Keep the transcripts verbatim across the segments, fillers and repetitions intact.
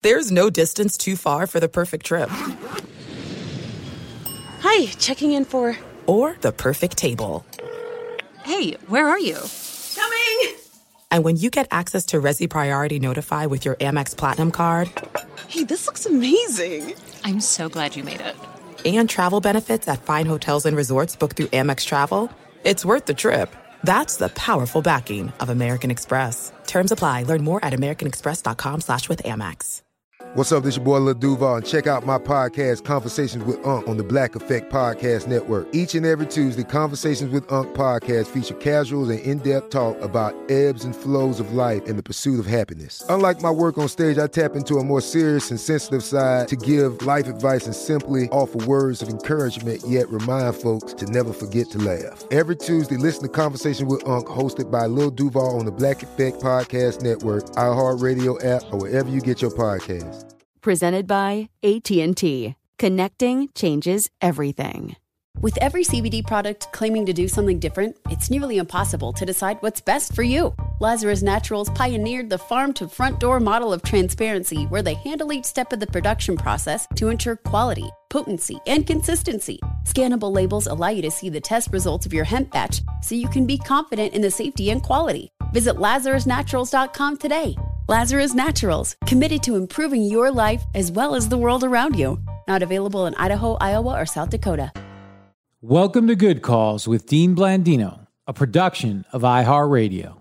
There's no distance too far for the perfect trip. Hi, checking in for... Or the perfect table. Hey, where are you? Coming! And when you get access to Resi Priority Notify with your Amex Platinum card... Hey, this looks amazing. I'm so glad you made it. And travel benefits at fine hotels and resorts booked through Amex Travel, it's worth the trip. That's the powerful backing of American Express. Terms apply. Learn more at americanexpress.com slash with Amex. What's up? This your boy Lil Duval, and check out my podcast, Conversations with Unc, on the Black Effect Podcast Network. Each and every Tuesday, Conversations with Unc podcast feature casuals and in-depth talk about ebbs and flows of life and the pursuit of happiness. Unlike my work on stage, I tap into a more serious and sensitive side to give life advice and simply offer words of encouragement, yet remind folks to never forget to laugh. Every Tuesday, listen to Conversation with Unc, hosted by Lil Duval on the Black Effect Podcast Network, iHeartRadio app, or wherever you get your podcasts. Presented by A T and T. Connecting changes everything. With every C B D product claiming to do something different, it's nearly impossible to decide what's best for you. Lazarus Naturals pioneered the farm-to-front-door model of transparency, where they handle each step of the production process to ensure quality, potency, and consistency. Scannable labels allow you to see the test results of your hemp batch, so you can be confident in the safety and quality. Visit lazarus naturals dot com today. Lazarus Naturals, committed to improving your life as well as the world around you. Not available in Idaho, Iowa, or South Dakota. Welcome to Good Calls with Dean Blandino, a production of iHeartRadio.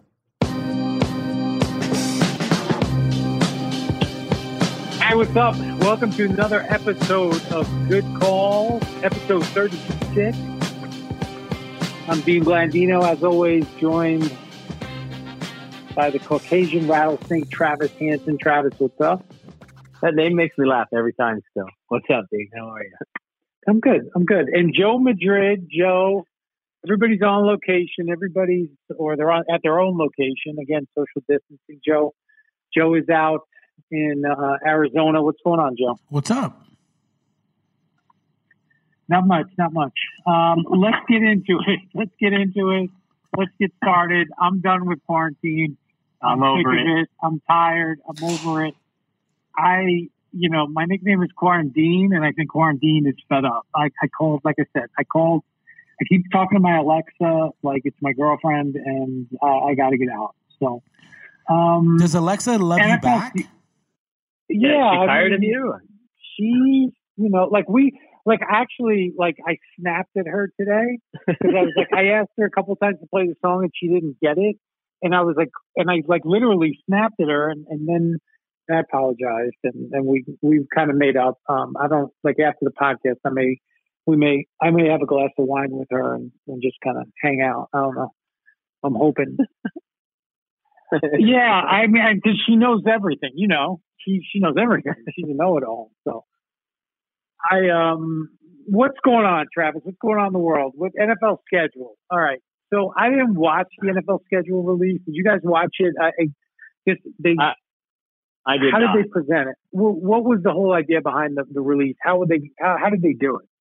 Hi, what's up? Welcome to another episode of Good Calls, episode thirty-six. I'm Dean Blandino, as always, joined by the Caucasian rattlesnake, Travis Hansen. Travis, what's up? That name makes me laugh every time still. What's up, Dave? How are you? I'm good. I'm good. And Joe Madrid, Joe, everybody's on location. Everybody's, or they're on, at their own location. Again, social distancing. Joe, Joe is out in uh, Arizona. What's going on, Joe? What's up? Not much, not much. Um, let's get into it. Let's get into it. Let's get started. I'm done with quarantine. I'm, I'm over sick it. of it. I'm tired. I'm over it. I, you know, my nickname is Quarantine, and I think Quarantine is fed up. I, I called, like I said, I called. I keep talking to my Alexa like it's my girlfriend, and uh, I got to get out. So, um, does Alexa love you back? Yeah, yeah she tired I mean, of you. She, you know, like we. Like, actually, like, I snapped at her today because I was like, I asked her a couple of times to play the song and she didn't get it. And I was like, and I like literally snapped at her and, and then I apologized and, and we, we've kind of made up. Um, I don't, like, after the podcast, I may, we may, I may have a glass of wine with her and, and just kind of hang out. I don't know. I'm hoping. Yeah, I mean, because she knows everything, you know, she, she knows everything. She's a know-it-all, so. I um, what's going on, Travis? What's going on in the world with N F L schedule? All right, so I didn't watch the N F L schedule release. Did you guys watch it? I, I just they. I, I did. How not. did they present it? Well, what was the whole idea behind the, the release? How would they? How, how did they do it?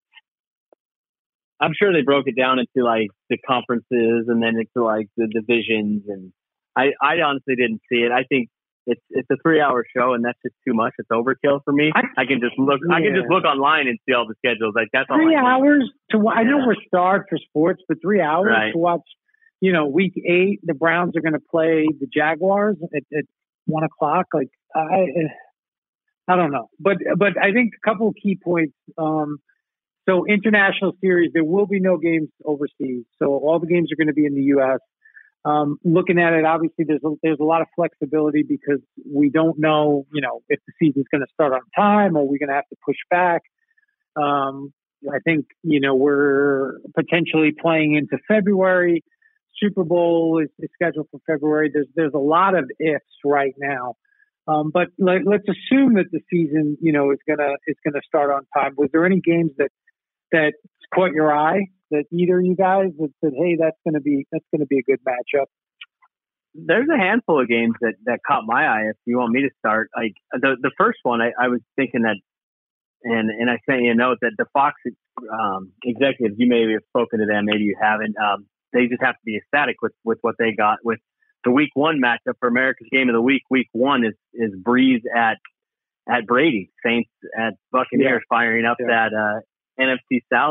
I'm sure they broke it down into like the conferences and then into like the divisions, and I, I honestly didn't see it. I think. It's it's a three hour show and that's just too much. It's overkill for me. I, I can just look. Yeah. I can just look online and see all the schedules. Like that's three all hours to. I know yeah. we're starved for sports, but three hours right. to watch. You know, week eight, the Browns are going to play the Jaguars at, at one o'clock. Like I, I don't know, but but I think a couple of key points. Um, so international series, there will be no games overseas. So all the games are going to be in the U S Um, looking at it, obviously, there's a, there's a lot of flexibility because we don't know, you know, if the season's going to start on time or we're going to have to push back. Um, I think, you know, we're potentially playing into February. Super Bowl is, is scheduled for February. There's there's a lot of ifs right now, um, but let, let's assume that the season, you know, is gonna is gonna start on time. Was there any games that that caught your eye? That either of you guys that said, "Hey, that's going to be that's going to be a good matchup." There's a handful of games that, that caught my eye. If you want me to start, like the the first one, I, I was thinking that, and and I sent you a note that the Fox um, executives, you may have spoken to them, maybe you haven't. Um, they just have to be ecstatic with, with what they got with the Week One matchup for America's Game of the Week. Week One is is Breeze at at Brady. Saints at Buccaneers, yeah. firing up yeah. that uh, N F C South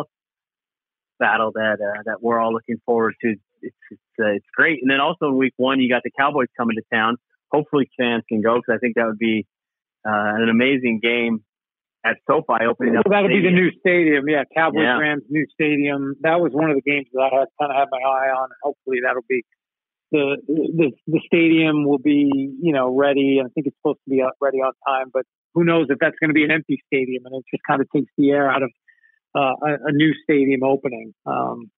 battle that uh, that we're all looking forward to. It's it's, uh, it's great. And then also in week one, you got the Cowboys coming to town. Hopefully fans can go because I think that would be uh, an amazing game at SoFi opening well, up. That'll be the new stadium. Yeah, Cowboys yeah. Rams new stadium. That was one of the games that I had kind of had my eye on. Hopefully that'll be the the the stadium will be, you know, ready. I think it's supposed to be ready on time, but who knows if that's going to be an empty stadium, and it just kind of takes the air out of uh, a, a new stadium opening. Um,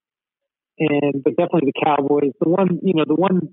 and but definitely the Cowboys. The one, you know, the one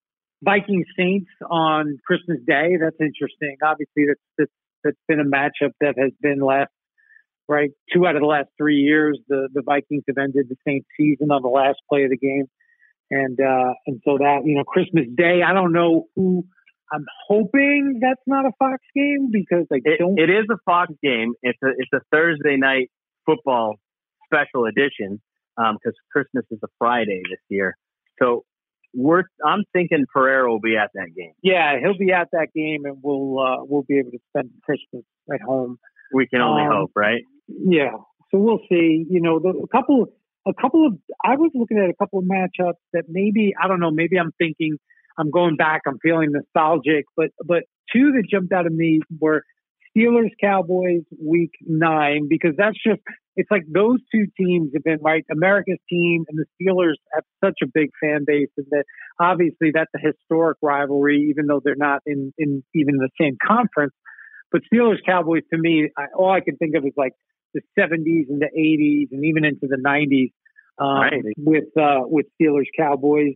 Viking Saints on Christmas Day. That's interesting. Obviously, that's that's, that's been a matchup that has been last right two out of the last three years. The the Vikings have ended the Saints season on the last play of the game, and uh, and so that, you know, Christmas Day. I don't know who. I'm hoping that's not a Fox game because I don't. It, it is a Fox game. It's a it's a Thursday night football special edition because um, Christmas is a Friday this year. So we're I'm thinking Pereira will be at that game. Yeah, he'll be at that game, and we'll uh, we'll be able to spend Christmas at home. We can only um, hope, right? Yeah. So we'll see. You know, the, a couple a couple of I was looking at a couple of matchups that maybe I don't know. Maybe I'm thinking. I'm going back. I'm feeling nostalgic, but but two that jumped out of me were Steelers Cowboys week nine, because that's just it's like those two teams have been right. America's team and the Steelers have such a big fan base, and that obviously that's a historic rivalry, even though they're not in in even the same conference. But Steelers Cowboys to me, I, all I can think of is like the seventies and the eighties and even into the nineties um, right. with uh, with Steelers Cowboys.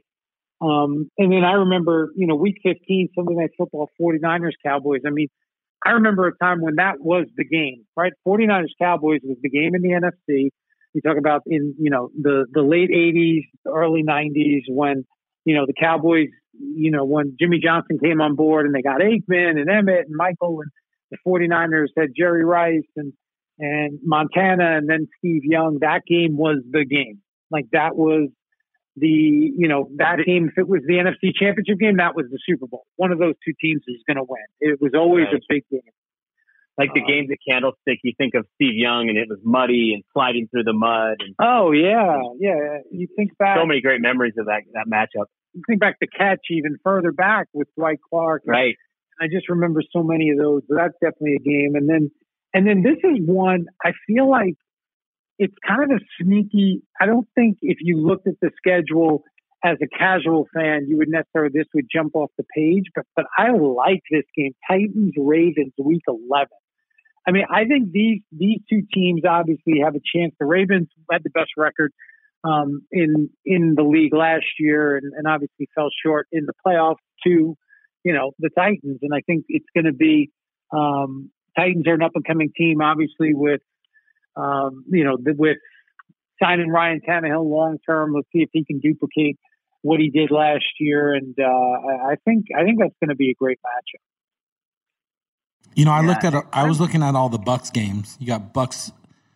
Um, and then I remember, you know, week fifteen, Sunday Night Football, forty-niners Cowboys. I mean, I remember a time when that was the game, right? forty-niners Cowboys was the game in the N F C. You talk about in, you know, the, the late eighties, early nineties when, you know, the Cowboys, you know, when Jimmy Johnson came on board and they got Aikman and Emmett and Michael, and the forty-niners had Jerry Rice and, and Montana and then Steve Young. That game was the game. Like that was, the, you know, that game, if it was the N F C Championship game, that was the Super Bowl. One of those two teams is going to win. It was always right. a big game. Like the um, games at Candlestick, you think of Steve Young and it was muddy and sliding through the mud. And, oh, yeah. Yeah. You think back. So many great memories of that, that matchup. You think back to Catch even further back with Dwight Clark. Right. I just remember so many of those. So that's definitely a game. And then, and then this is one, I feel like, it's kind of a sneaky. I don't think if you looked at the schedule as a casual fan, you would necessarily, this would jump off the page, but, but I like this game. Titans Ravens week eleven. I mean, I think these, these two teams obviously have a chance. The Ravens had the best record um, in, in the league last year and, and obviously fell short in the playoffs to, you know, the Titans. And I think it's going to be, um, Titans are an up and coming team, obviously with, Um, you know, with signing Ryan Tannehill long term, let's see if he can duplicate what he did last year, and uh, I think I think that's going to be a great matchup. You know, I yeah. looked at I was looking at all the Bucks games. You got Bucks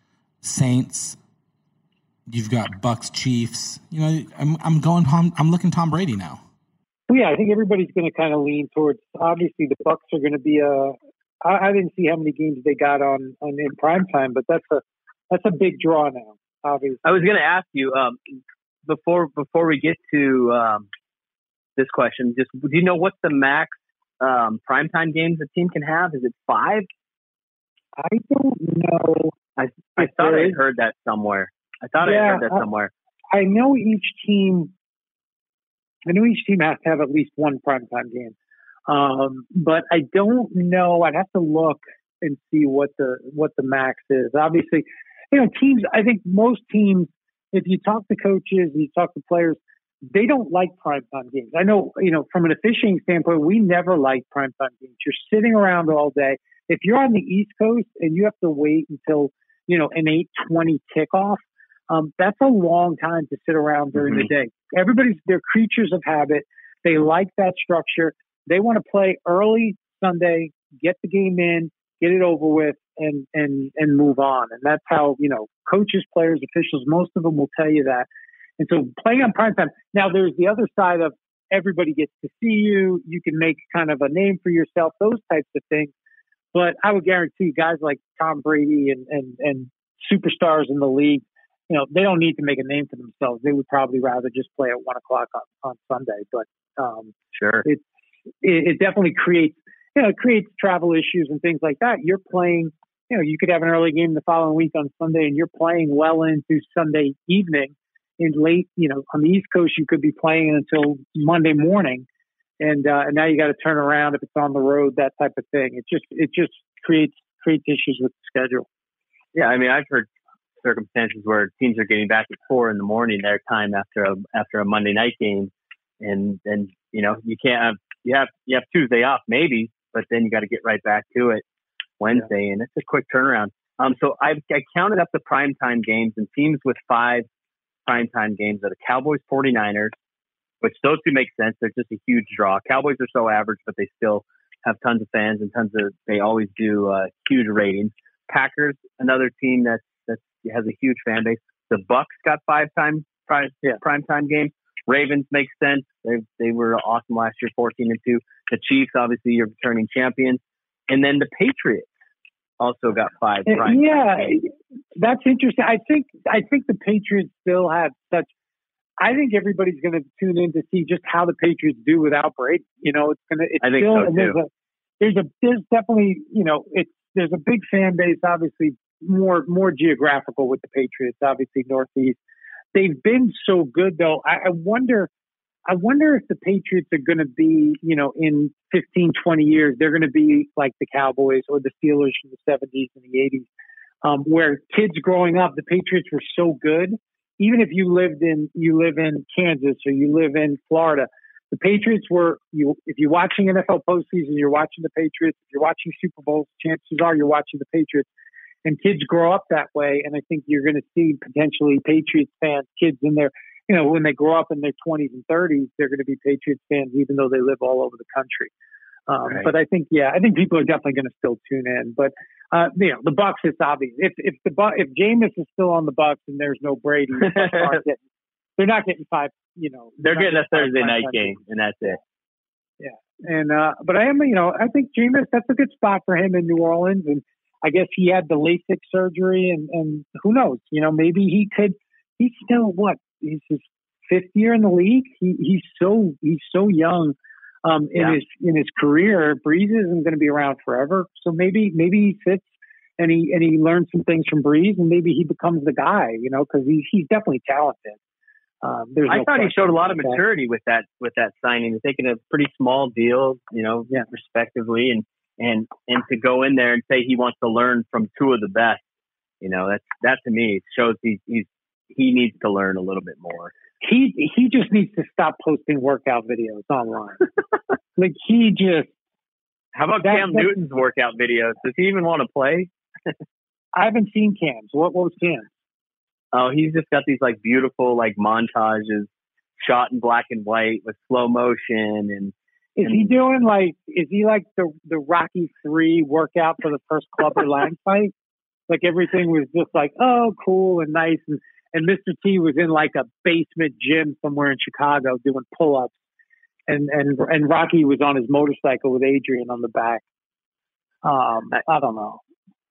Saints, you've got Bucks Chiefs. You know, I'm I'm going Tom, I'm looking Tom Brady now. Well, yeah, I think everybody's going to kind of lean towards. Obviously, the Bucks are going to be a. I, I didn't see how many games they got on, on in prime time, but that's a that's a big draw now. Obviously, I was going to ask you um, before before we get to um, this question. Just do you know what's the max um, primetime games a team can have? Is it five? I don't know. I I thought I heard that somewhere. I thought yeah, I heard that I, somewhere. I know each team. I know each team has to have at least one primetime game. Um, but I don't know. I'd have to look and see what the what the max is. Obviously, you know, teams. I think most teams, if you talk to coaches, you talk to players, they don't like primetime games. I know, you know, from an officiating standpoint, we never like primetime games. You're sitting around all day. If you're on the East Coast and you have to wait until, you know, an eight twenty kickoff, um, that's a long time to sit around during mm-hmm. the day. Everybody's they're creatures of habit. They like that structure. They want to play early Sunday, get the game in, get it over with, and and and move on. And that's how, you know, coaches, players, officials, most of them will tell you that. And so playing on primetime. Now, there's the other side of everybody gets to see you. You can make kind of a name for yourself, those types of things. But I would guarantee guys like Tom Brady and, and, and superstars in the league, you know, they don't need to make a name for themselves. They would probably rather just play at one o'clock on, on Sunday. But um, sure, it, it it definitely creates you know it creates travel issues and things like that. You're playing, you know, you could have an early game the following week on Sunday, and you're playing well into Sunday evening. In late, you know, on the East Coast, you could be playing until Monday morning, and uh, and now you got to turn around if it's on the road, that type of thing. It just it just creates creates issues with the schedule. Yeah, I mean, I've heard circumstances where teams are getting back at four in the morning their time after a after a Monday night game, and then you know you can't have you have you have Tuesday off maybe, but then you got to get right back to it Wednesday, yeah. And it's a quick turnaround. Um, so I I counted up the primetime games, and teams with five primetime games are the Cowboys, forty-niners, which those two make sense. They're just a huge draw. Cowboys are so average, but they still have tons of fans and tons of. They always do uh, huge ratings. Packers, another team that that has a huge fan base. The Bucks got five time prime yeah. primetime games. Ravens makes sense. They they were awesome last year, fourteen and two. The Chiefs, obviously, you're returning champions, and then the Patriots also got five. Prime yeah, games. That's interesting. I think I think the Patriots still have such. I think everybody's going to tune in to see just how the Patriots do without Brady. You know, it's going to. It's I think still, so too. There's a, there's a there's definitely you know it's there's a big fan base. Obviously, more more geographical with the Patriots. Obviously, Northeast. They've been so good though. I, I wonder. I wonder if the Patriots are going to be, you know, in fifteen, twenty years, they're going to be like the Cowboys or the Steelers from the seventies and the eighties, um, where kids growing up, the Patriots were so good. Even if you lived in, you live in Kansas or you live in Florida, the Patriots were, you, if you're watching N F L postseason, you're watching the Patriots. If you're watching Super Bowls, chances are you're watching the Patriots. And kids grow up that way. And I think you're going to see potentially Patriots fans, kids in there. You know, when they grow up in their twenties and thirties, they're going to be Patriots fans, even though they live all over the country. Um, right. But I think, yeah, I think people are definitely going to still tune in. But uh, you know, the Bucks, it's obvious. If if the if Jameis is still on the Bucks and there's no Brady, getting, they're not getting five. You know, they're getting a Thursday night game, and that's it. Yeah, and uh, but I am, you know, I think Jameis, that's a good spot for him in New Orleans, and I guess he had the LASIK surgery, and and who knows, you know, maybe he could. He's still what. He's his fifth year in the league. He he's so he's so young um, in yeah. his in his career. Breeze isn't going to be around forever, so maybe maybe he sits and he and he learns some things from Breeze, and maybe he becomes the guy. You know, because he's he's definitely talented. Um, there's I no thought he showed a lot of that. maturity with that with that signing, taking a pretty small deal, you know, yeah. respectively, and and and to go in there and say he wants to learn from two of the best. You know, that's that to me shows he's he's. He needs to learn a little bit more. He he just needs to stop posting workout videos online. Like he just. How about that, Cam that, Newton's workout videos? Does he even want to play? I haven't seen Cam's. What, what was Cam's? Oh, he's just got these like beautiful like montages shot in black and white with slow motion. And is and, he doing like? Is he like the the Rocky three workout for the first Clubber Lang fight? Like everything was just like, oh, cool and nice and. And Mister T was in like a basement gym somewhere in Chicago doing pull-ups, and and and Rocky was on his motorcycle with Adrian on the back. Um, I, I don't know.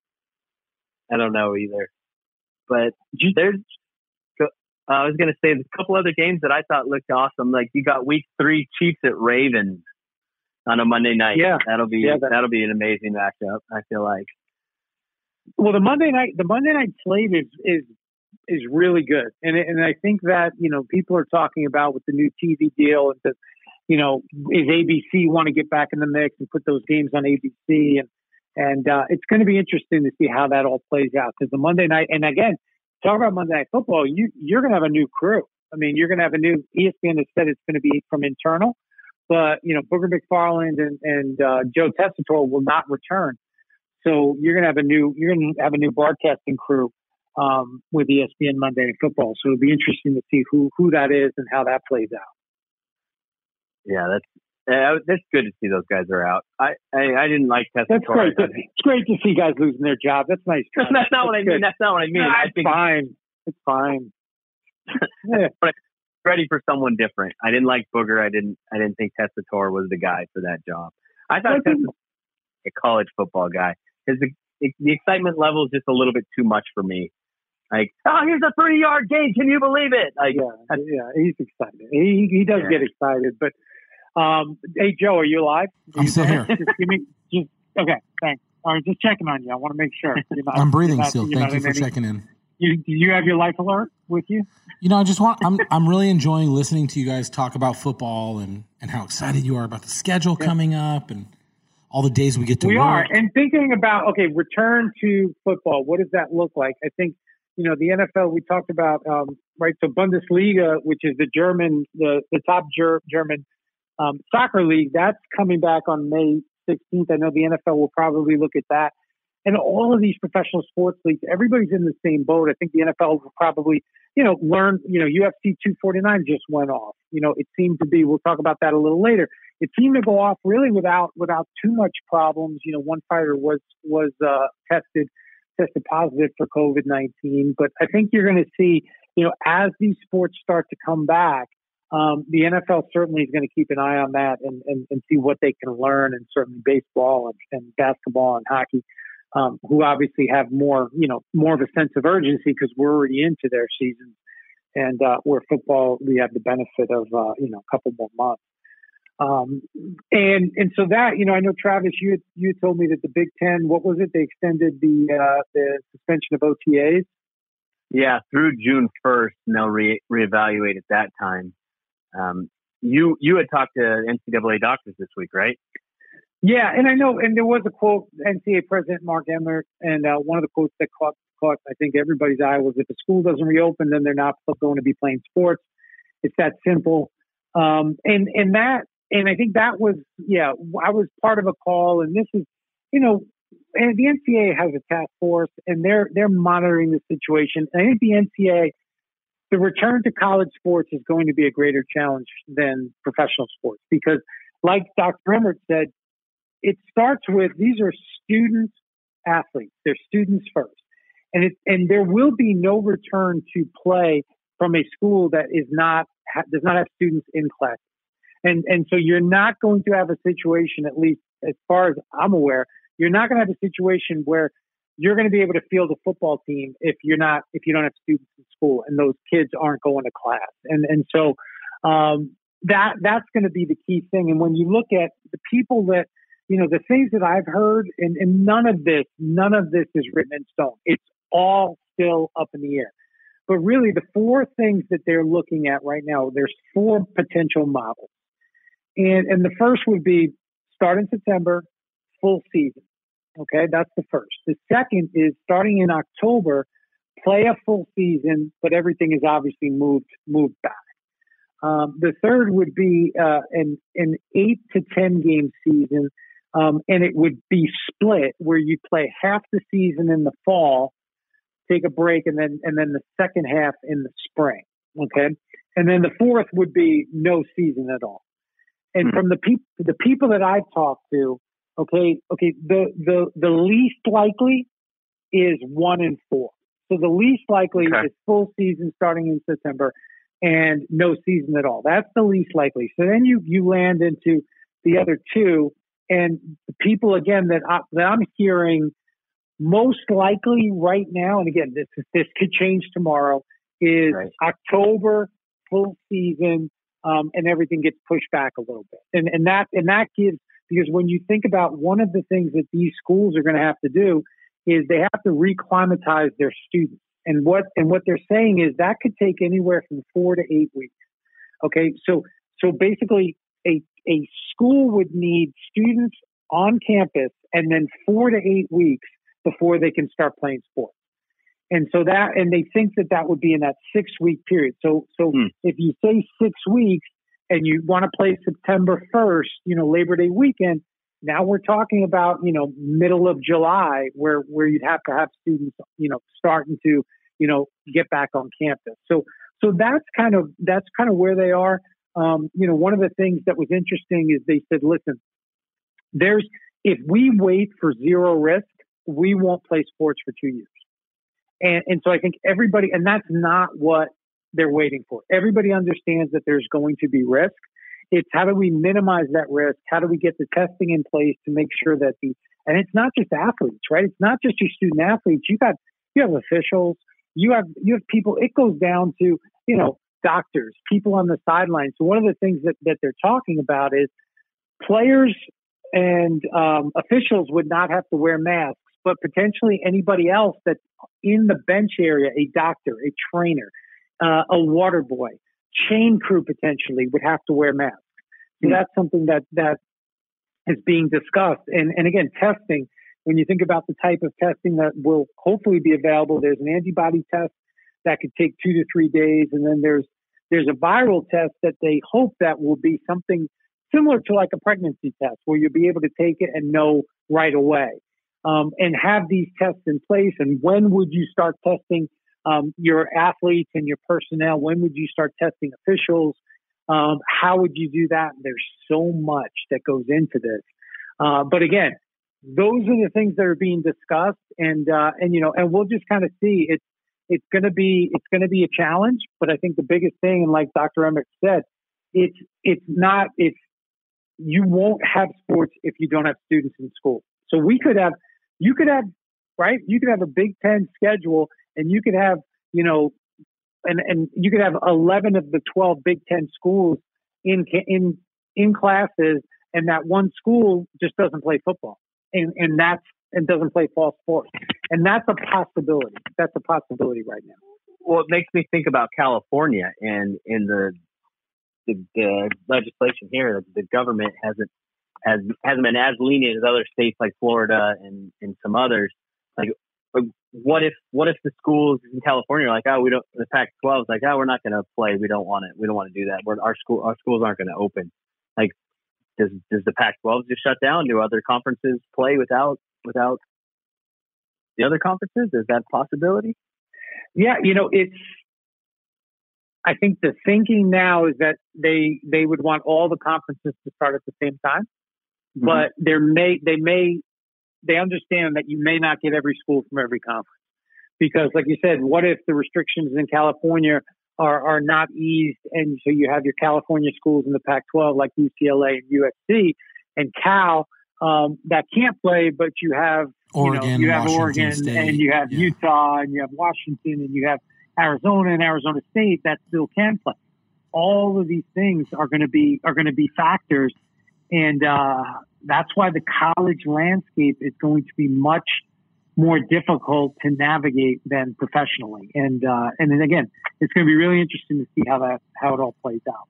I don't know either. But there's, uh, I was going to say, there's a couple other games that I thought looked awesome. Like you got Week Three Chiefs at Ravens on a Monday night. Yeah, that'll be yeah, that, that'll be an amazing matchup. I feel like. Well, the Monday night the Monday night slate is is. is really good. And and I think that, you know, people are talking about with the new T V deal and the, you know, is A B C want to get back in the mix and put those games on A B C. And, and uh, it's going to be interesting to see how that all plays out because the Monday night, and again, talk about Monday Night Football, you, you're going to have a new crew. I mean, you're going to have a new, E S P N has said it's going to be from internal, but, you know, Booger McFarland and, and uh, Joe Tessitore will not return. So you're going to have a new, you're going to have a new broadcasting crew. Um, with E S P N Monday Night Football, so it'll be interesting to see who who that is and how that plays out. Yeah, that's uh, that's good to see those guys are out. I I, I didn't like Tessitore. That's great. It's great to see guys losing their job. That's nice. That's not that's what I good. mean. That's not what I mean. No, I it's think fine. It's fine. Yeah. But ready for someone different. I didn't like Booger. I didn't I didn't think Tessitore was the guy for that job. I thought Tessitore, a college football guy. Because the, the excitement level is just a little bit too much for me. Like, oh, here's a thirty-yard gain. Can you believe it? Like, yeah, yeah, he's excited. He he does yeah. get excited. But, um, hey, Joe, are you alive? I'm you still here. Just give me, just, okay, thanks. All right, just checking on you. I want to make sure. You're not, I'm breathing not, still. Thank you for any, checking in. You, do you have your life alert with you? You know, I just want, I'm I'm really enjoying listening to you guys talk about football and, and how excited you are about the schedule yeah. coming up and all the days we get to we work. We are. And thinking about, okay, return to football. What does that look like? I think, you know, the N F L, we talked about, um, right? So Bundesliga, which is the German, the, the top ger- German um, soccer league, that's coming back on May sixteenth. I know the N F L will probably look at that. And all of these professional sports leagues, everybody's in the same boat. I think the N F L will probably, you know, learn, you know, U F C two forty-nine just went off. You know, it seemed to be, we'll talk about that a little later. It seemed to go off really without, without too much problems. You know, one fighter was, was uh, tested, tested positive for COVID nineteen. But I think you're going to see, you know, as these sports start to come back, um, the N F L certainly is going to keep an eye on that and, and, and see what they can learn. And certainly baseball and, and basketball and hockey. Um, who obviously have more, you know, more of a sense of urgency because we're already into their season. And uh, where football, we have the benefit of, uh, you know, a couple more months. Um, and and so that, you know, I know, Travis, you had, you had told me that the Big Ten, what was it? They extended the uh, the suspension of O T As? Yeah, through June first, and they'll re- reevaluate at that time. Um, you, you had talked to N C double A doctors this week, right? Yeah, and I know, and there was a quote, N C double A President Mark Emmert, and uh, one of the quotes that caught, caught, I think, everybody's eye was, if the school doesn't reopen, then they're not going to be playing sports. It's that simple. Um, and, and that, and I think that was, yeah, I was part of a call, and this is, you know, and the N C double A has a task force, and they're, they're monitoring the situation. And I think the N C double A, the return to college sports is going to be a greater challenge than professional sports, because like Doctor Emmert said, it starts with, these are student athletes. They're students first. And it, and there will be no return to play from a school that is not, ha, does not have students in class. And, and so you're not going to have a situation, at least as far as I'm aware, you're not going to have a situation where you're going to be able to field a football team if you're not, if you don't have students in school and those kids aren't going to class. And, and so, um, that, that's going to be the key thing. And when you look at the people that, you know, the things that I've heard, and, and none of this, none of this is written in stone. It's all still up in the air. But really, the four things that they're looking at right now, there's four potential models. And, and the first would be start in September, full season. Okay, that's the first. The second is starting in October, play a full season, but everything is obviously moved moved back. Um, the third would be uh, an an eight to ten game season. Um, and it would be split where you play half the season in the fall, take a break, and then and then the second half in the spring. Okay, and then the fourth would be no season at all. And mm-hmm. from the people the people that I've talked to, okay, okay, the the the least likely is one and four. So the least likely okay. is full season starting in September and no season at all. That's the least likely. So then you you land into the other two. And the people, again, that, I, that I'm hearing most likely right now, and again, this this could change tomorrow, is right. October, full season, um, and everything gets pushed back a little bit. And, and, that, and that gives, because when you think about one of the things that these schools are going to have to do is they have to reclimatize their students. And what, and what they're saying is that could take anywhere from four to eight weeks. Okay, so so basically, A, a school would need students on campus and then four to eight weeks before they can start playing sports. And so that, and they think that that would be in that six week period. So, so hmm. if you say six weeks and you want to play September first, you know, Labor Day weekend, now we're talking about, you know, middle of July where, where you'd have to have students, you know, starting to, you know, get back on campus. So, so that's kind of, that's kind of where they are. Um, you know, one of the things that was interesting is they said, listen, there's, if we wait for zero risk, we won't play sports for two years. And, and so I think everybody, and that's not what they're waiting for. Everybody understands that there's going to be risk. It's how do we minimize that risk? How do we get the testing in place to make sure that the And it's not just athletes, right? It's not just your student athletes. You got, you have officials, you have, you have people, it goes down to, you know, doctors, people on the sidelines. So one of the things that, that they're talking about is players and um, officials would not have to wear masks, but potentially anybody else that's in the bench area, a doctor, a trainer, uh, a water boy, chain crew potentially would have to wear masks. So that's something that, that is being discussed. And, and again, testing, when you think about the type of testing that will hopefully be available, there's an antibody test that could take two to three days. And then there's, there's a viral test that they hope that will be something similar to like a pregnancy test where you'll be able to take it and know right away. Um, and have these tests in place. And when would you start testing um, your athletes and your personnel? When would you start testing officials? Um, how would you do that? There's so much that goes into this. Uh, but again, those are the things that are being discussed. And, uh, and, you know, and we'll just kind of see. It's, it's going to be, it's going to be a challenge. But I think the biggest thing, and like Doctor Emmett said, it's, it's not, it's, you won't have sports if you don't have students in school. So we could have, you could have, right? You could have a Big Ten schedule, and you could have, you know, and, and you could have eleven of the twelve Big Ten schools in in in classes, and that one school just doesn't play football, and and that's and doesn't play fall sports, and that's a possibility. That's a possibility right now. Well, it makes me think about California and in the the, the legislation here. The government hasn't. Has, hasn't been as lenient as other states like Florida and, and some others. Like, what if what if the schools in California are like, oh, we don't. The Pac twelve is like, oh, we're not going to play. We don't want it. We don't want to do that. We're, our school our schools aren't going to open. Like, does does the Pac twelve just shut down? Do other conferences play without without the other conferences? Is that a possibility? Yeah, you know, it's. I think the thinking now is that they they would want all the conferences to start at the same time. But there may, they may, they understand that you may not get every school from every conference, because, like you said, what if the restrictions in California are are not eased, and so you have your California schools in the Pac twelve like U C L A and U S C and Cal um, that can't play, but you have Oregon, you know, you have Washington Oregon State, and you have yeah. Utah and you have Washington and you have Arizona and Arizona State that still can play. All of these things are going to be are going to be factors. And uh, that's why the college landscape is going to be much more difficult to navigate than professionally. And uh, and then again, it's going to be really interesting to see how that how it all plays out.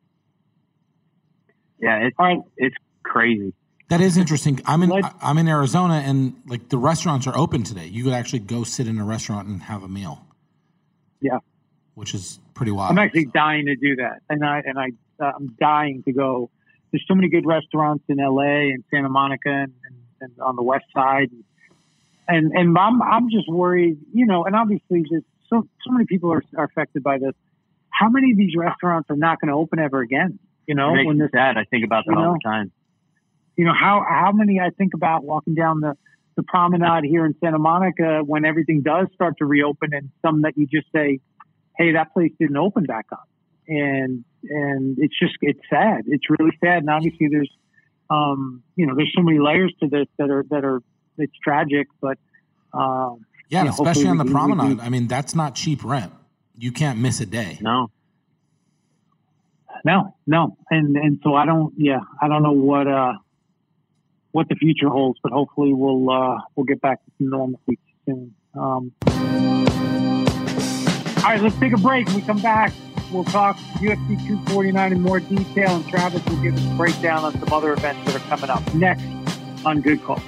Yeah, it's all right. It's crazy. That is interesting. I'm in I'm in Arizona, and like the restaurants are open today. You could actually go sit in a restaurant and have a meal. Yeah, which is pretty wild. I'm actually dying to do that, and I and I uh, I'm dying to go. There's so many good restaurants in L A and Santa Monica and, and, and on the West Side, and and I'm I'm just worried, you know. And obviously, just so so many people are, are affected by this. How many of these restaurants are not going to open ever again? You know, it makes when me this, sad. I think about that you know, all the time. You know, how how many I think about walking down the the promenade here in Santa Monica when everything does start to reopen, and some that you just say, hey, that place didn't open back up. And and it's just, it's sad. It's really sad. And obviously there's, um, you know, there's so many layers to this that are, that are, it's tragic, but, um, yeah, you know, especially on the we, promenade. We, we, I mean, that's not cheap rent. You can't miss a day. No, no, no. And, and so I don't, yeah, I don't know what, uh, what the future holds, but hopefully we'll, uh, we'll get back to some normalcy soon. Um, all right, let's take a break. When we come back, we'll talk U F C two forty-nine in more detail, and Travis will give us a breakdown on some other events that are coming up next on Good Call.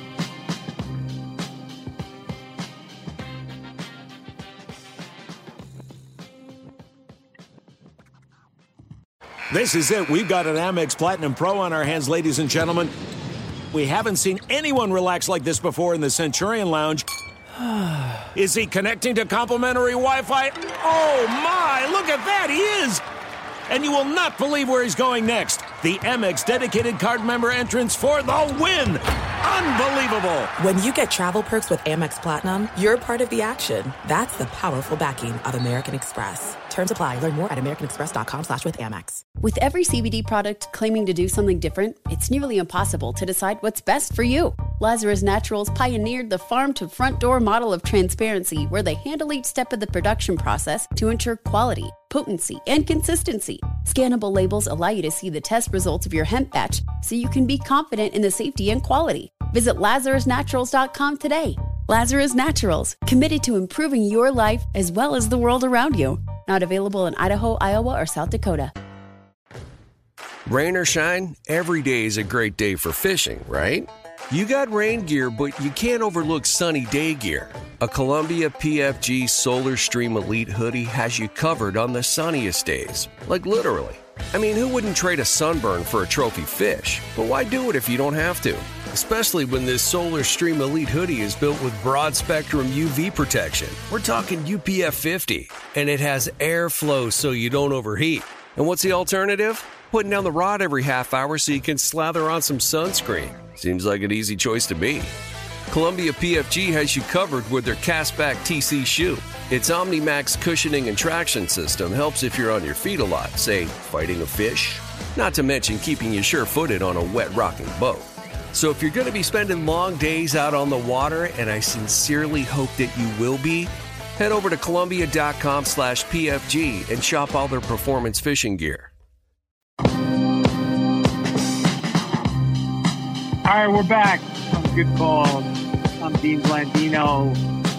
This is it. We've got an Amex Platinum Pro on our hands, ladies and gentlemen. We haven't seen anyone relax like this before in the Centurion Lounge. Is he connecting to complimentary Wi-Fi? Oh, my. Look at that. He is. And you will not believe where he's going next. The Amex dedicated card member entrance for the win. Unbelievable. When you get travel perks with Amex Platinum, you're part of the action. That's the powerful backing of American Express. Terms apply. Learn more at americanexpress.com slash with Amex. With every C B D product claiming to do something different, it's nearly impossible to decide what's best for you. Lazarus Naturals pioneered the farm-to-front-door model of transparency where they handle each step of the production process to ensure quality, potency, and consistency. Scannable labels allow you to see the test results of your hemp batch so you can be confident in the safety and quality. Visit lazarus naturals dot com today. Lazarus Naturals, committed to improving your life as well as the world around you. Not available in Idaho, Iowa, or South Dakota. Rain or shine, every day is a great day for fishing, right? You got rain gear, but you can't overlook sunny day gear. A Columbia P F G Solar Stream Elite hoodie has you covered on the sunniest days. Like literally. I mean, who wouldn't trade a sunburn for a trophy fish? But why do it if you don't have to? Especially when this Solar Stream Elite hoodie is built with broad spectrum U V protection. We're talking U P F fifty. And it has airflow so you don't overheat. And what's the alternative? Putting down the rod every half hour so you can slather on some sunscreen. Seems like an easy choice to me. Columbia P F G has you covered with their Castback T C shoe. Its OmniMax cushioning and traction system helps if you're on your feet a lot, say, fighting a fish. Not to mention keeping you sure-footed on a wet rocking boat. So if you're going to be spending long days out on the water, and I sincerely hope that you will be, head over to Columbia.com slash PFG and shop all their performance fishing gear. All right, we're back on Good Calls. I'm Dean Blandino.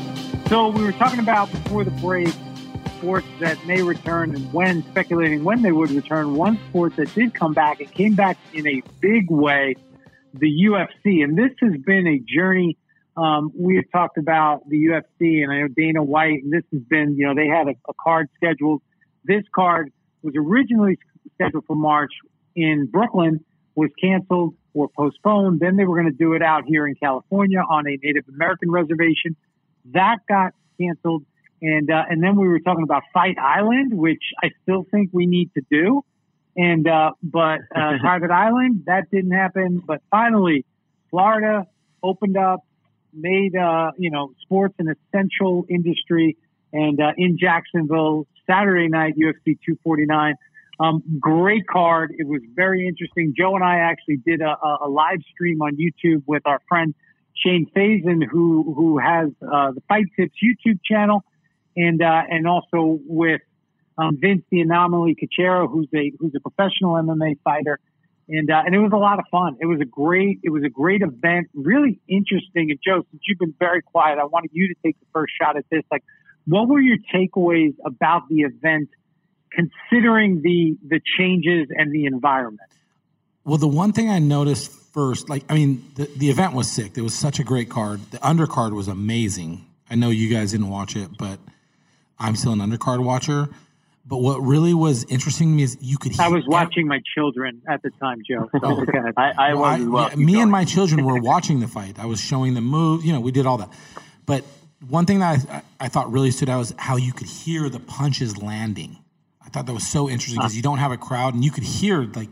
So we were talking about before the break sports that may return and when, speculating when they would return. One sport that did come back and came back in a big way, the U F C. And this has been a journey. Um, we have talked about the U F C, and I know Dana White, and this has been, you know, they had a, a card scheduled. This card was originally scheduled for March in Brooklyn, was canceled or postponed. Then they were going to do it out here in California on a Native American reservation. That got canceled. And uh, and then we were talking about Fight Island, which I still think we need to do. And uh, but uh, Private Island, that didn't happen. But finally, Florida opened up, made uh, you know sports an essential industry. And uh, in Jacksonville, Saturday night, U F C two forty-nine. Um, great card. It was very interesting. Joe and I actually did a, a live stream on YouTube with our friend Shane Faison, who who has uh, the Fight Tips YouTube channel, and uh, and also with um, Vince the Anomaly Cachero, who's a who's a professional M M A fighter, and uh, and it was a lot of fun. It was a great it was a great event, really interesting. And Joe, since you've been very quiet, I wanted you to take the first shot at this. Like, what were your takeaways about the event, considering the the changes and the environment? Well, the one thing I noticed first, like, I mean, the, the event was sick. It was such a great card. The undercard was amazing. I know you guys didn't watch it, but I'm still an undercard watcher. But what really was interesting to me is you could hear. I was watching my children at the time, Joe. So oh, I, I well, was as well. Yeah, me going. and my children were watching the fight. I was showing them moves. You know, we did all that. But one thing that I, I thought really stood out was how you could hear the punches landing. I thought that was so interesting because you don't have a crowd and you could hear like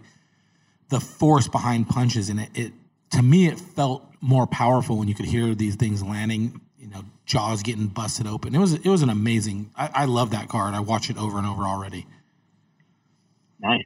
the force behind punches, and it, it to me it felt more powerful when you could hear these things landing. You know, jaws getting busted open. It was it was an amazing. I, I love that card. I watch it over and over already. Nice.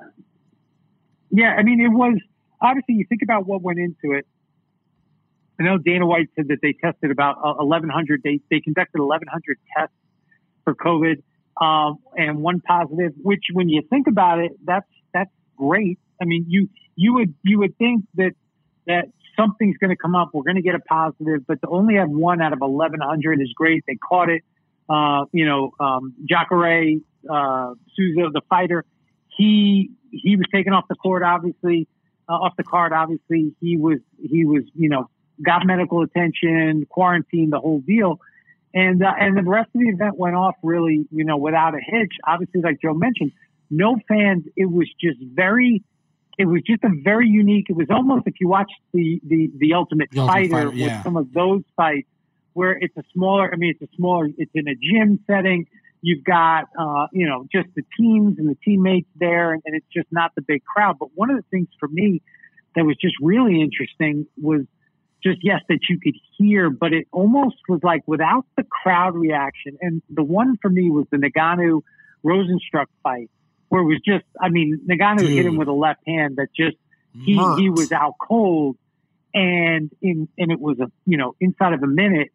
Yeah, I mean, it was obviously you think about what went into it. I know Dana White said that they tested about eleven hundred. They they conducted eleven hundred tests for COVID. Um, and one positive, which when you think about it, that's, that's great. I mean, you, you would, you would think that, that something's going to come up. We're going to get a positive, but to only have one out of eleven hundred is great. They caught it. Uh, you know, um, Jacare, uh, Souza, the fighter, he, he was taken off the court, obviously, uh, off the card. Obviously he was, he was, you know, got medical attention, quarantined, the whole deal. And uh, and the rest of the event went off really, you know, without a hitch. Obviously, like Joe mentioned, no fans. It was just very, it was just a very unique. It was almost if you watched the the the Ultimate the Ultimate Fighter Fighter yeah. with some of those fights, where it's a smaller. I mean, it's a smaller. It's in a gym setting. You've got, uh, you know, just the teams and the teammates there, and, and it's just not the big crowd. But one of the things for me that was just really interesting was just, yes, that you could hear, but it almost was like without the crowd reaction. And the one for me was the Ngannou Rosenstruck fight, where it was just, I mean, Ngannou Dude. hit him with a left hand that just, he, he was out cold. and in and it was a you know inside of a minute,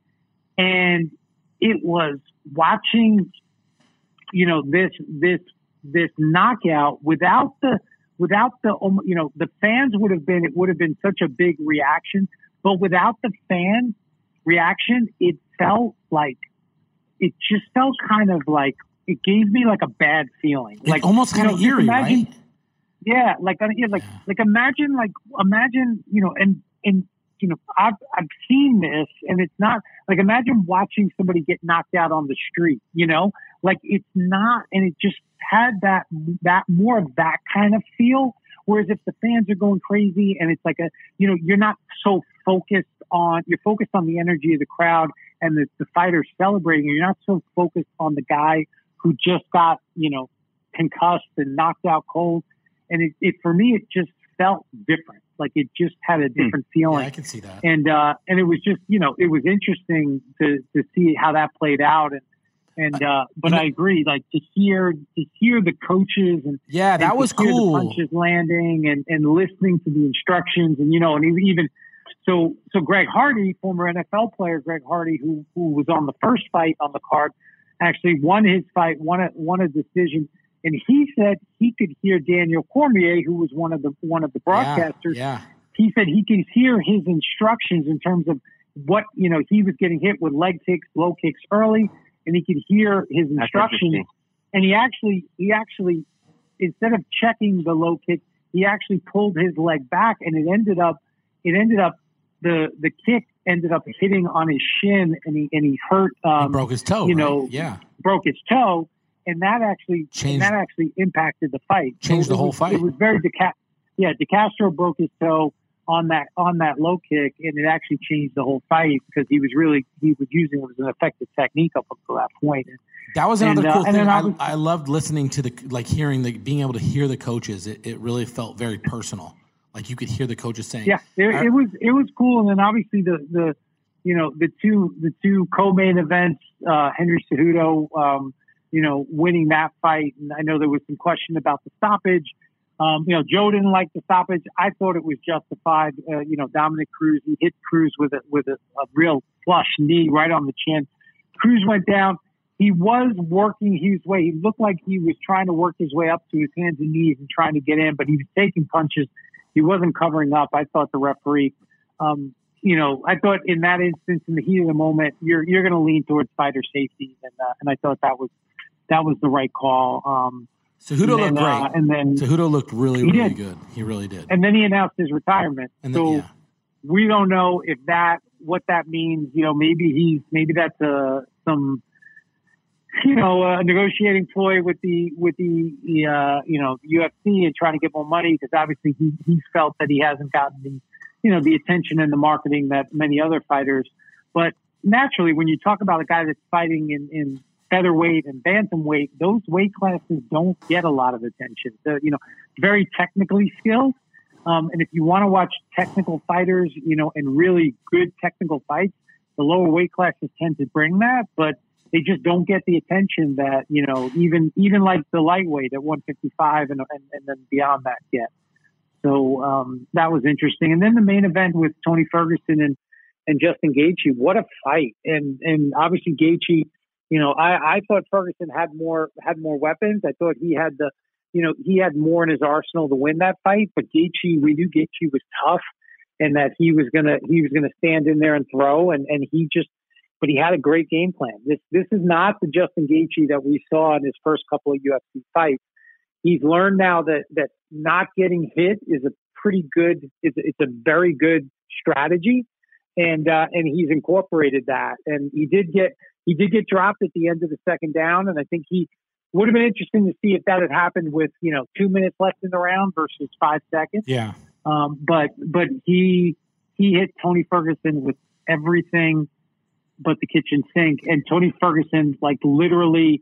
and it was watching, you know, this this this knockout without the without the you know the fans would have been it would have been such a big reaction, but without the fan reaction, it felt like it just felt kind of like it gave me like a bad feeling, It like almost you kind know, of just eerie, imagine, right? Yeah, like yeah, like like imagine like imagine you know and and you know I've I've seen this and it's not like imagine watching somebody get knocked out on the street, you know, like it's not, and it just had that that more of that kind of feel. Whereas if the fans are going crazy and it's like a you know you're not so focused on you're focused on the energy of the crowd and the, the fighters celebrating, and you're not so focused on the guy who just got you know concussed and knocked out cold. And it, it, for me, it just felt different. Like it just had a different feeling. Yeah, I can see that. And, uh, and it was just, you know, it was interesting to, to see how that played out. And, and, uh, but you know, I agree, like to hear, to hear the coaches and, yeah, that and was to hear cool. the punches landing and, and listening to the instructions and, you know, and even, so, so Greg Hardy, former N F L player, Greg Hardy, who, who was on the first fight on the card, actually won his fight, won a, won a decision. And he said he could hear Daniel Cormier, who was one of the one of the broadcasters. Yeah, yeah. He said he could hear his instructions in terms of what you know he was getting hit with leg kicks, low kicks early, and he could hear his instructions. And he actually he actually instead of checking the low kick, he actually pulled his leg back, and it ended up it ended up the the kick ended up hitting on his shin, and he and he hurt. Um, he broke his toe. You right? know, yeah, broke his toe. And that actually Changed, and that actually impacted the fight. Changed so the whole was, fight. It was very DeCa- yeah, DeCastro broke his toe on that on that low kick, and it actually changed the whole fight because he was really he was using it as an effective technique up until that point. And, that was another and, cool uh, thing. I, I, I loved listening to the like hearing the being able to hear the coaches. It, it really felt very personal. Like you could hear the coaches saying, "Yeah, it, it was it was cool." And then obviously the the you know the two the two co-main events, uh, Henry Cejudo. Um, you know, winning that fight. And I know there was some question about the stoppage. Um, you know, Joe didn't like the stoppage. I thought it was justified. Uh, you know, Dominic Cruz, he hit Cruz with a, with a, a real flush knee right on the chin. Cruz went down. He was working his way. He looked like he was trying to work his way up to his hands and knees and trying to get in, but he was taking punches. He wasn't covering up. I thought the referee, um, you know, I thought in that instance, in the heat of the moment, you're, you're going to lean towards fighter safety. And, uh, and I thought that was, That was the right call. Um, Cejudo looked great. Uh, and then Cejudo looked really, he really did. good. He really did. And then he announced his retirement. And so then, yeah. we don't know if that, what that means. You know, maybe he's, maybe that's a, some, you know, a negotiating ploy with the, with the, uh, you know, U F C and trying to get more money because obviously he, he's felt that he hasn't gotten the, you know, the attention and the marketing that many other fighters. But naturally, when you talk about a guy that's fighting in, in featherweight and bantamweight, those weight classes don't get a lot of attention. They're, you know, very technically skilled. Um, and if you want to watch technical fighters, you know, and really good technical fights, the lower weight classes tend to bring that, but they just don't get the attention that, you know, even, even like the lightweight at one fifty-five and, and, and then beyond that get. So, um, that was interesting. And then the main event with Tony Ferguson and, and Justin Gaethje, what a fight. And, and obviously Gaethje, you know, I, I thought Ferguson had more had more weapons. I thought he had the, you know, he had more in his arsenal to win that fight. But Gaethje, we knew Gaethje was tough, and that he was gonna he was gonna stand in there and throw. And, and he just, but he had a great game plan. This this is not the Justin Gaethje that we saw in his first couple of U F C fights. He's learned now that that not getting hit is a pretty good. It's it's a very good strategy, and uh, and he's incorporated that. And he did get. He did get dropped at the end of the second down, and I think he would have been interesting to see if that had happened with, you know, two minutes left in the round versus five seconds. Yeah. Um, but but he he hit Tony Ferguson with everything but the kitchen sink, and Tony Ferguson, like literally,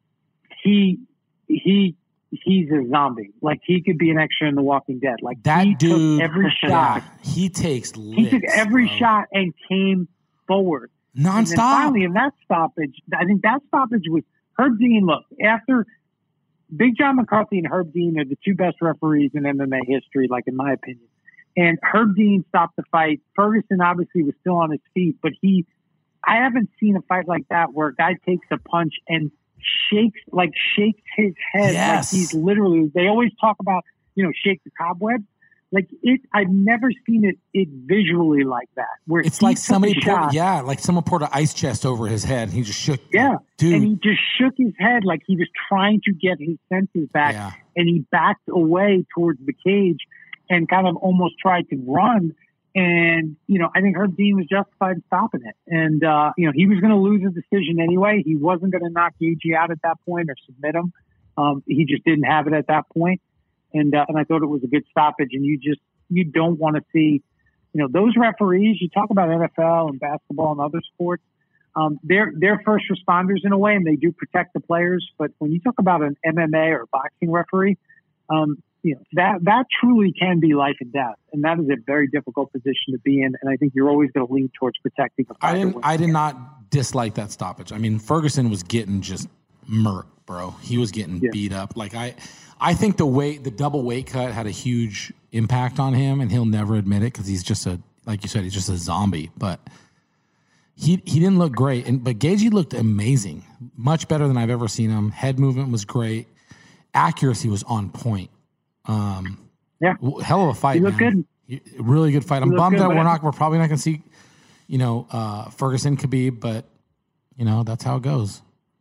he he he's a zombie. Like he could be an extra in The Walking Dead. Like that he dude, took every shot. Yeah, he takes. Licks, he took every bro. shot and came forward. Nonstop. And then finally, in that stoppage, I think that stoppage was Herb Dean. Look, after Big John McCarthy and Herb Dean are the two best referees in M M A history, like in my opinion. and Herb Dean stopped the fight. Ferguson obviously was still on his feet, but he, I haven't seen a fight like that where a guy takes a punch and shakes, like shakes his head. Yes. Like he's literally, they always talk about, you know, shake the cobwebs. Like it, I've never seen it, it visually like that. Where it's he like took a somebody shot. poured, yeah, like someone poured an ice chest over his head. And he just shook. Yeah. Like, dude. And he just shook his head like he was trying to get his senses back. Yeah. And he backed away towards the cage and kind of almost tried to run. And, you know, I think Herb Dean was justified in stopping it. And, uh, you know, he was going to lose his decision anyway. He wasn't going to knock Gaethje out at that point or submit him. Um, he just didn't have it at that point. And, uh, and I thought it was a good stoppage. And you just, you don't want to see, you know, those referees, you talk about N F L and basketball and other sports, um, they're, they're first responders in a way, and they do protect the players. But when you talk about an M M A or boxing referee, um, you know, that, that truly can be life and death. And that is a very difficult position to be in. And I think you're always going to lean towards protecting the fighter. I didn't, I did not dislike that stoppage. I mean, Ferguson was getting just murked, bro. He was getting yeah. beat up. Like I, I think the weight, the double weight cut had a huge impact on him, and he'll never admit it because he's just a, like you said, he's just a zombie. But he he didn't look great, and but Gaethje looked amazing, much better than I've ever seen him. Head movement was great, accuracy was on point. Um, yeah, hell of a fight. He looked man. good, really good fight. I'm he bummed good, that we're I, not, we're probably not going to see, you know, uh, Ferguson Khabib, but you know that's how it goes.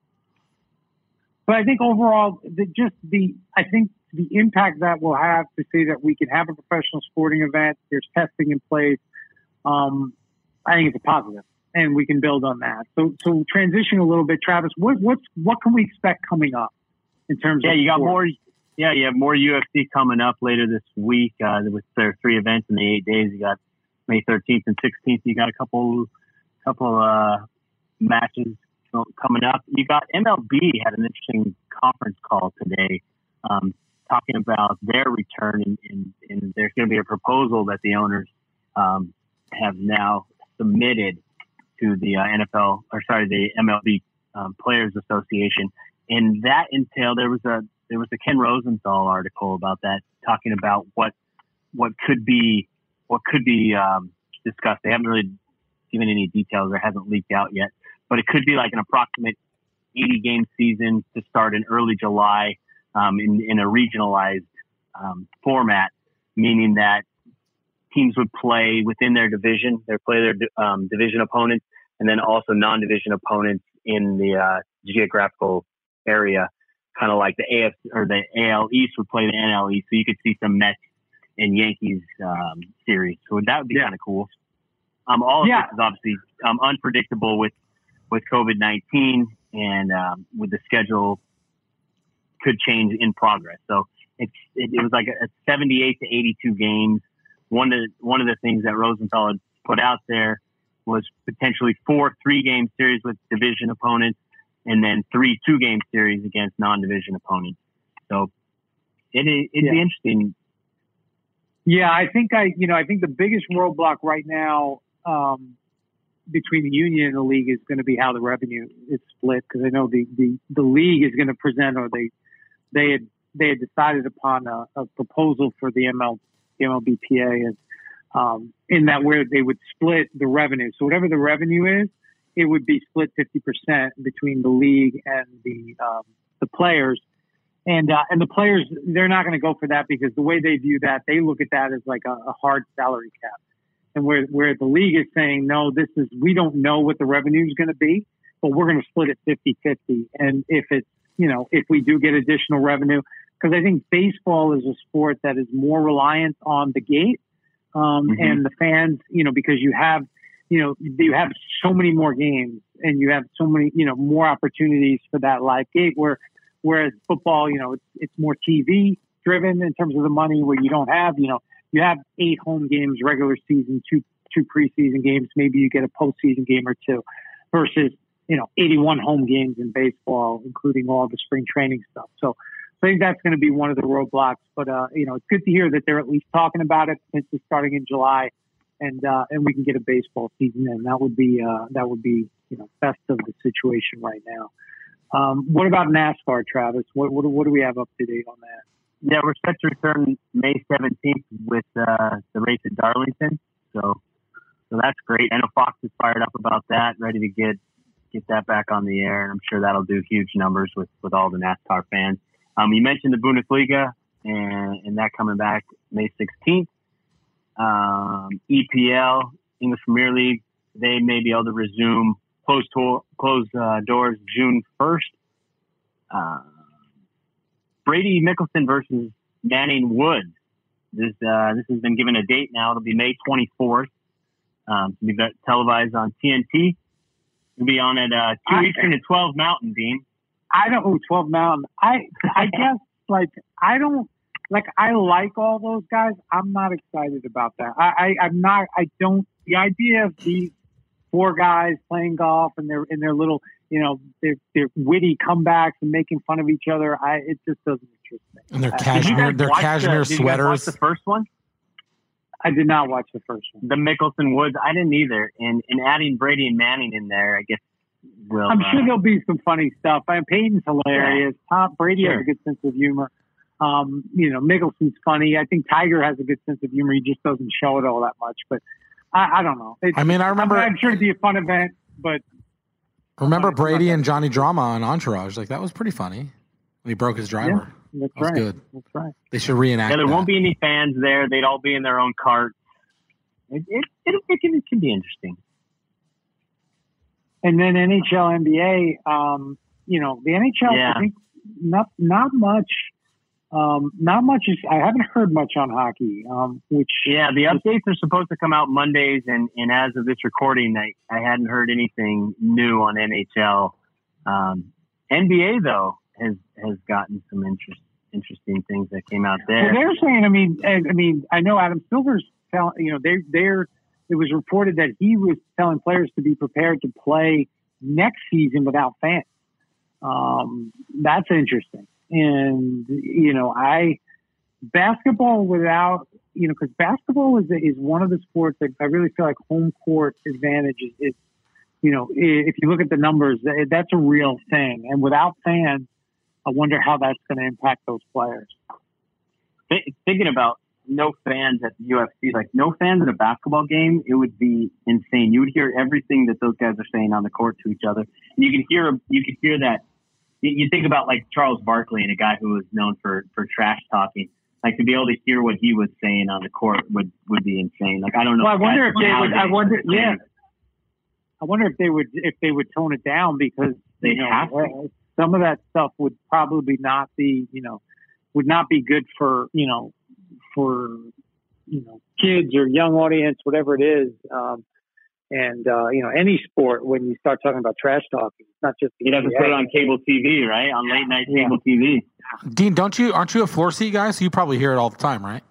But I think overall, the, just the I think the impact that will have to say that we can have a professional sporting event, there's testing in place. Um, I think it's a positive, and we can build on that. So, so transition a little bit, Travis. What what's what can we expect coming up in terms yeah, of you got sport? more. Yeah, you have more U F C coming up later this week. Uh, with their three events in the eight days, you got May thirteenth and sixteenth. You got a couple couple uh, matches coming up. You got M L B had an interesting conference call today, um, talking about their return, and, and, and there's going to be a proposal that the owners um, have now submitted to the uh, N F L, or sorry, the M L B um, Players Association, and that entailed there was a there was a Ken Rosenthal article about that, talking about what what could be what could be um, discussed. They haven't really given any details, or hasn't leaked out yet. But it could be like an approximate eighty game season to start in early July um, in, in a regionalized um, format, meaning that teams would play within their division, they play their um, division opponents, and then also non-division opponents in the uh, geographical area, kind of like the A F C or the A L East would play the N L East. So you could see some Mets and Yankees um, series. So that would be yeah. kind of cool. Um, all of yeah. this is obviously um, unpredictable with with COVID nineteen, and um, with the schedule could change in progress. So it's, it, it was like a, a seventy-eight to eighty-two games. One of, the, one of the things that Rosenthal had put out there was potentially four three-game series with division opponents, and then three two-game series against non-division opponents. So it, it'd yeah. be interesting. Yeah, I think I, you know, I think the biggest roadblock right now, um, between the union and the league is going to be how the revenue is split. Cause I know the, the, the league is going to present, or they, they had, they had decided upon a, a proposal for the M L, M L B P A, and, um, in that where they would split the revenue. So whatever the revenue is, it would be split fifty percent between the league and the, um, the players. And, uh, and the players, they're not going to go for that, because the way they view that, they look at that as like a, a hard salary cap. And where, where the league is saying, no, this is, we don't know what the revenue is going to be, but we're going to split it fifty fifty. And if it's, you know, if we do get additional revenue, because I think baseball is a sport that is more reliant on the gate um, mm-hmm. and the fans, you know, because you have, you know, you have so many more games, and you have so many, you know, more opportunities for that live gate, where, whereas football, you know, it's, it's more T V driven in terms of the money, where you don't have, you know, you have eight home games, regular season, two two preseason games. Maybe you get a postseason game or two, versus, you know, eighty-one home games in baseball, including all the spring training stuff. So I think that's going to be one of the roadblocks. But, uh, you know, it's good to hear that they're at least talking about it, since it's starting in July, and uh, and we can get a baseball season in. That would be, uh, that would be, you know, best of the situation right now. Um, what about NASCAR, Travis? What, what what do we have up to date on that? Yeah, we're set to return May seventeenth with uh, the race at Darlington. So, so that's great. I know Fox is fired up about that, ready to get get that back on the air, and I'm sure that'll do huge numbers with, with all the NASCAR fans. Um, you mentioned the Bundesliga and, and that coming back May sixteenth. Um, E P L, English Premier League, they may be able to resume closed to- close, uh, doors June first. Uh, Brady Mickelson versus Manning Woods. This uh, this has been given a date now. It'll be May twenty-fourth. Um, to be televised on T N T. It'll be on at uh, two I, Eastern and twelve Mountain, Dean. I don't know twelve Mountain. I I guess like I don't like I like all those guys. I'm not excited about that. I, I I'm not. I don't. The idea of these four guys playing golf and their in their little you know their their witty comebacks and making fun of each other. I it just doesn't interest me. And their cashmere their cashmere the, sweaters. Did you guys watch the first one? I did not watch the first one. The Mickelson Woods. I didn't either. And and adding Brady and Manning in there, I guess. Will, I'm uh, sure there'll be some funny stuff. I mean, Peyton's hilarious. Yeah. Tom Brady sure. has a good sense of humor. Um, you know, Mickelson's funny. I think Tiger has a good sense of humor. He just doesn't show it all that much. But I, I don't know. It's, I mean, I remember. I'm, I'm sure it'd be a fun event, but remember Brady and Johnny Drama on Entourage? Like that was pretty funny when he broke his driver. Yeah, that's that was right. good. That's right. They should reenact. Yeah, there that. won't be any fans there. They'd all be in their own carts. It it it, it, can, it can be interesting. And then N H L, N B A, um, you know, the N H L, yeah. I think not not much, um, not much is, I haven't heard much on hockey, um, which. Yeah, the updates are supposed to come out Mondays, and, and as of this recording, I, I hadn't heard anything new on N H L. Um, N B A, though, has, has gotten some interest, interesting things that came out there. Well, they're saying, I mean, I, I mean, I know Adam Silver's telling, you know, they, they're, it was reported that he was telling players to be prepared to play next season without fans. Um, that's interesting. And, you know, I, basketball without, you know, because basketball is, is one of the sports that I really feel like home court advantage is, is, you know, if you look at the numbers, that's a real thing. And without fans, I wonder how that's going to impact those players. Thinking about no fans at the U F C, like no fans at a basketball game, it would be insane. You would hear everything that those guys are saying on the court to each other. And you can hear, you can hear that. You think about like Charles Barkley and a guy who was known for, for trash talking. Like to be able to hear what he was saying on the court would, would be insane. Like I don't know. Well, I wonder if they would. I wonder. Yeah. Saying. I wonder if they would if they would tone it down because they you know, have to. Some of that stuff would probably not be you know would not be good for you know for you know kids or young audience, whatever it is. Um, and uh, you know any sport when you start talking about trash talking, it's not just you'd have to put it on cable T V, right? On late night yeah. cable T V. Dean, don't you aren't you a floor seat guy? So you probably hear it all the time, right?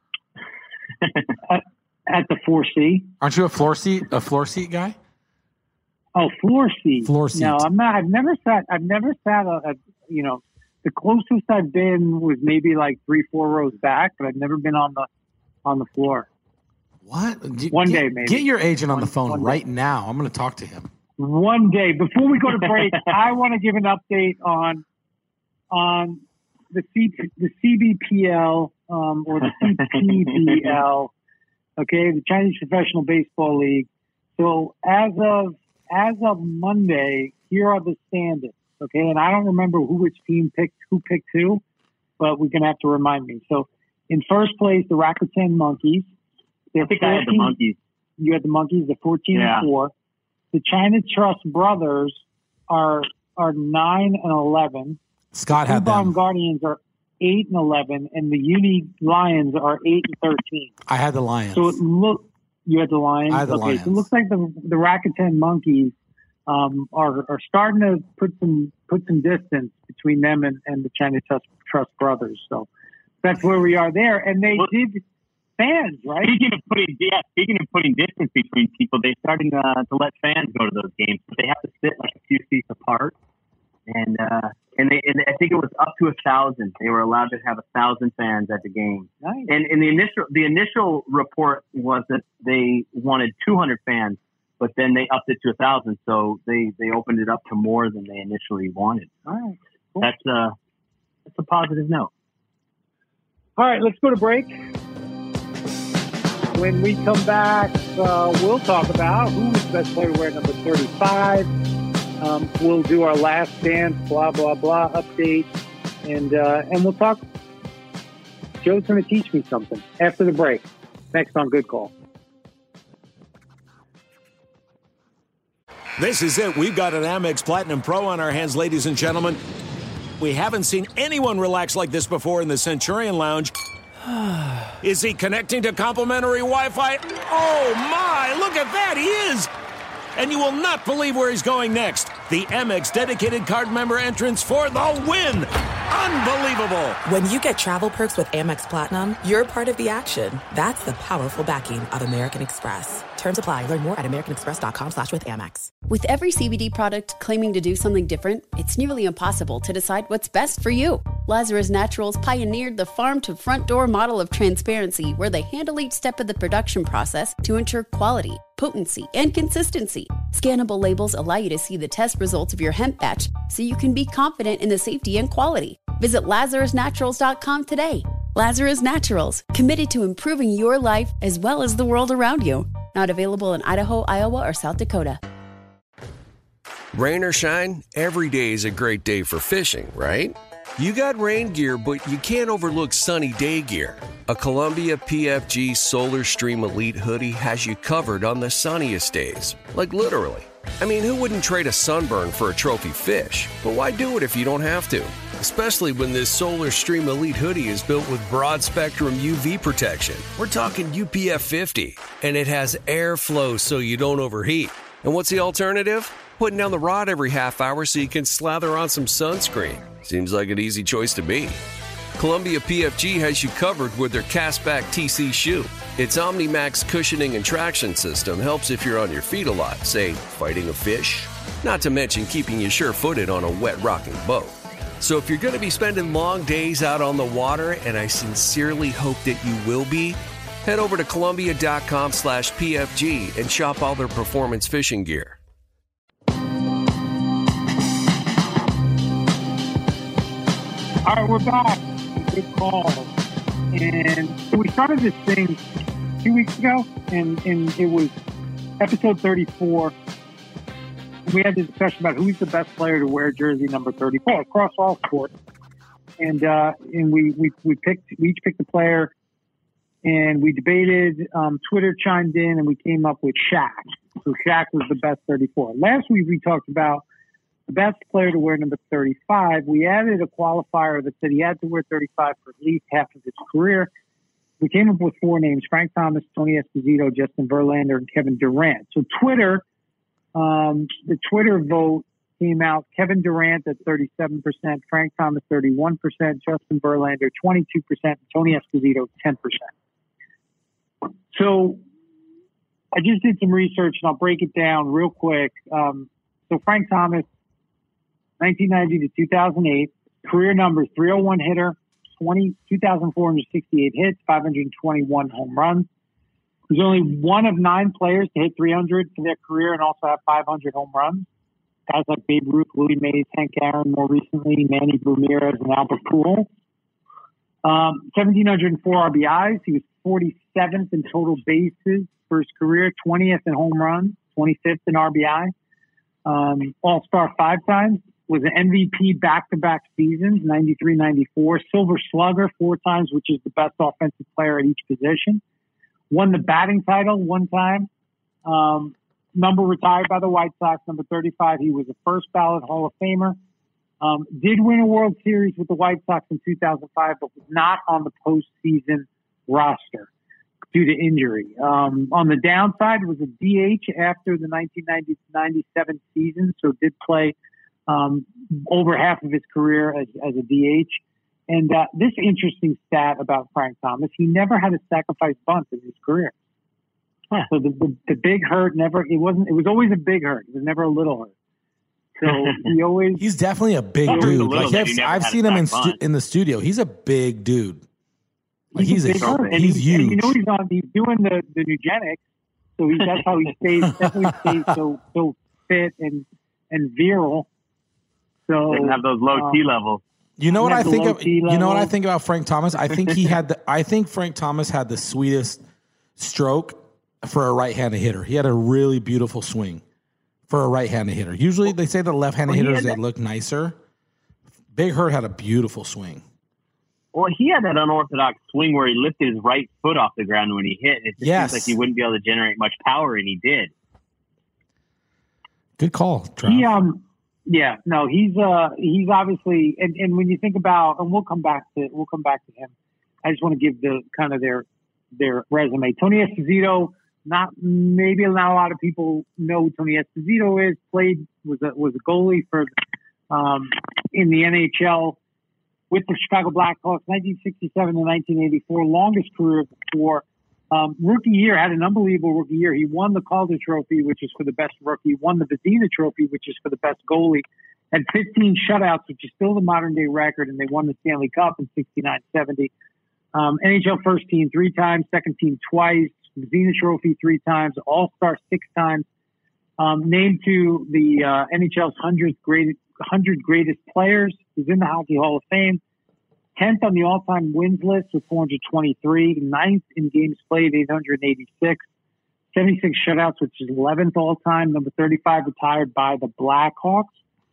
at, at the four C, aren't you a floor seat a floor seat guy? Oh, floor seat. Floor seat. No, I'm not. I've never sat. I've never sat a, a. You know, the closest I've been was maybe like three, four rows back, but I've never been on the on the floor. What? Get, one day, get, maybe. Get your agent on one, the phone right day. now. I'm going to talk to him. One day. Before we go to break, I want to give an update on on the C, the C B P L um, or the C P B L. Okay, the Chinese Professional Baseball League. So as of As of Monday, here are the standings, okay? And I don't remember who which team picked who picked who, but we're going to have to remind me. So in first place, the Rakuten Monkeys. I think I had the Monkeys. You had the Monkeys, the fourteen yeah. and four. The China Trust Brothers are are nine and eleven. Scott had the them. Guardians are eight and eleven, and the Uni Lions are eight and thirteen. I had the Lions. So it looked. You had the Lions. I had the okay, Lions. So it looks like the the Rakuten Monkeys um, are are starting to put some put some distance between them and, and the China Trust, Trust Brothers. So that's where we are there. And they well, did fans, right? Speaking of putting yeah, speaking of putting distance between people, they started uh, to let fans go to those games, but they have to sit like a few seats apart. And uh, and they and I think it was up to a thousand. They were allowed to have a thousand fans at the game. Nice. And and the initial the initial report was that they wanted two hundred fans, but then they upped it to a thousand. So they, they opened it up to more than they initially wanted. All right. Cool. That's a that's a positive note. All right, let's go to break. When we come back, uh, we'll talk about who is the best player to wear number thirty-five. Um, we'll do our last dance, blah, blah, blah, update. And, uh, and we'll talk. Joe's going to teach me something after the break. Next on Good Call. This is it. We've got an Amex Platinum Pro on our hands, ladies and gentlemen. We haven't seen anyone relax like this before in the Centurion Lounge. Is he connecting to complimentary Wi-Fi? Oh, my. Look at that. He is. And you will not believe where he's going next. The Amex dedicated card member entrance for the win. Unbelievable. When you get travel perks with Amex Platinum, you're part of the action. That's the powerful backing of American Express. Terms apply. Learn more at americanexpress.com slash with Amex. With every C B D product claiming to do something different, it's nearly impossible to decide what's best for you. Lazarus Naturals pioneered the farm-to-front-door model of transparency where they handle each step of the production process to ensure quality, potency, and consistency. Scannable labels allow you to see the test results of your hemp batch so you can be confident in the safety and quality. Visit lazarus naturals dot com today. Lazarus Naturals, committed to improving your life as well as the world around you. Not available in Idaho, Iowa, or South Dakota. Rain or shine, every day is a great day for fishing, right? You got rain gear, but you can't overlook sunny day gear. A Columbia P F G Solar Stream Elite hoodie has you covered on the sunniest days. Like literally. I mean, who wouldn't trade a sunburn for a trophy fish? But why do it if you don't have to? Especially when this Solar Stream Elite hoodie is built with broad spectrum U V protection. We're talking U P F fifty, and it has airflow so you don't overheat. And what's the alternative? Putting down the rod every half hour so you can slather on some sunscreen. Seems like an easy choice to me. Columbia P F G has you covered with their Castback T C shoe. Its OmniMax cushioning and traction system helps if you're on your feet a lot, say, fighting a fish. Not to mention keeping you sure-footed on a wet rocking boat. So if you're going to be spending long days out on the water, and I sincerely hope that you will be, head over to Columbia.com slash PFG and shop all their performance fishing gear. All right, we're back. Good call. And we started this thing two weeks ago, and, and it was episode thirty-four. And we had this discussion about who's the best player to wear jersey number thirty-four across all sports. And uh, and we, we we picked we each picked a player, and we debated. Um, Twitter chimed in, and we came up with Shaq. So Shaq was the best thirty-four. Last week we talked about the best player to wear number thirty-five. We added a qualifier that said he had to wear thirty-five for at least half of his career. We came up with four names: Frank Thomas, Tony Esposito, Justin Verlander, and Kevin Durant. So Twitter, um, the Twitter vote came out: Kevin Durant at thirty-seven percent, Frank Thomas thirty-one percent, Justin Verlander twenty-two percent, and Tony Esposito ten percent. So I just did some research, and I'll break it down real quick. Um, so Frank Thomas, nineteen ninety to two thousand eight, career numbers: three oh one hitter, two thousand four hundred sixty-eight hits, five hundred twenty-one home runs. He's only one of nine players to hit three hundred for their career and also have five hundred home runs. Guys like Babe Ruth, Willie Mays, Hank Aaron, more recently, Manny Ramirez, and Albert Pujols. Um, one thousand seven hundred four R B Is. He was forty-seventh in total bases for his career, twentieth in home runs, twenty-fifth in R B I. Um, All-Star five times. Was an M V P back-to-back seasons, ninety-three ninety-four. Silver Slugger four times, which is the best offensive player at each position. Won the batting title one time. Um, number retired by the White Sox, number thirty-five. He was a first ballot Hall of Famer. Um, did win a World Series with the White Sox in two thousand five, but was not on the postseason roster due to injury. Um, on the downside, was a D H after the nineteen ninety to ninety-seven season, so did play Um, over half of his career as, as a D H. And uh, this interesting stat about Frank Thomas, he never had a sacrifice bunt in his career. Huh. So the, the, the big hurt never, it wasn't, it was always a big hurt. It was never a little hurt. So he always. He's definitely a big dude. Like I've, I've seen him in stu- in the studio. He's a big dude. Like he's, he's a, a he's he, huge. And you know he's on. He's doing the the eugenics, so he, that's how he stays. Definitely stays so so fit and and virile. So didn't have those low um, T levels. You know what I think of, you know what I think about Frank Thomas? I think he had the I think Frank Thomas had the sweetest stroke for a right-handed hitter. He had a really beautiful swing for a right-handed hitter. Usually they say the left-handed well, hitters they look nicer. Big Hurt had a beautiful swing. Well, he had that unorthodox swing where he lifted his right foot off the ground when he hit. It just yes. seems like he wouldn't be able to generate much power, and he did. Good call, Trav. He, um, yeah, no, he's uh, he's obviously, and, and when you think about, and we'll come back to we'll come back to him. I just want to give the kind of their their resume. Tony Esposito, not maybe not a lot of people know who Tony Esposito is. Played was a was a goalie for um, in the N H L. With the Chicago Blackhawks, nineteen sixty-seven to nineteen eighty-four, longest career before. Um, rookie year, had an unbelievable rookie year. He won the Calder Trophy, which is for the best rookie. Won the Vezina Trophy, which is for the best goalie. Had fifteen shutouts, which is still the modern day record, and they won the Stanley Cup in sixty-nine seventy. Um, N H L first team three times, second team twice, Vezina Trophy three times, All-Star six times. Um, named to the uh, N H L's hundredth greatest, one hundred greatest players. He's in the Hockey Hall of Fame. tenth on the all-time wins list with four hundred twenty-three. ninth in games played, eight hundred eighty-six. seventy-six shutouts, which is eleventh all-time. Number thirty-five retired by the Blackhawks.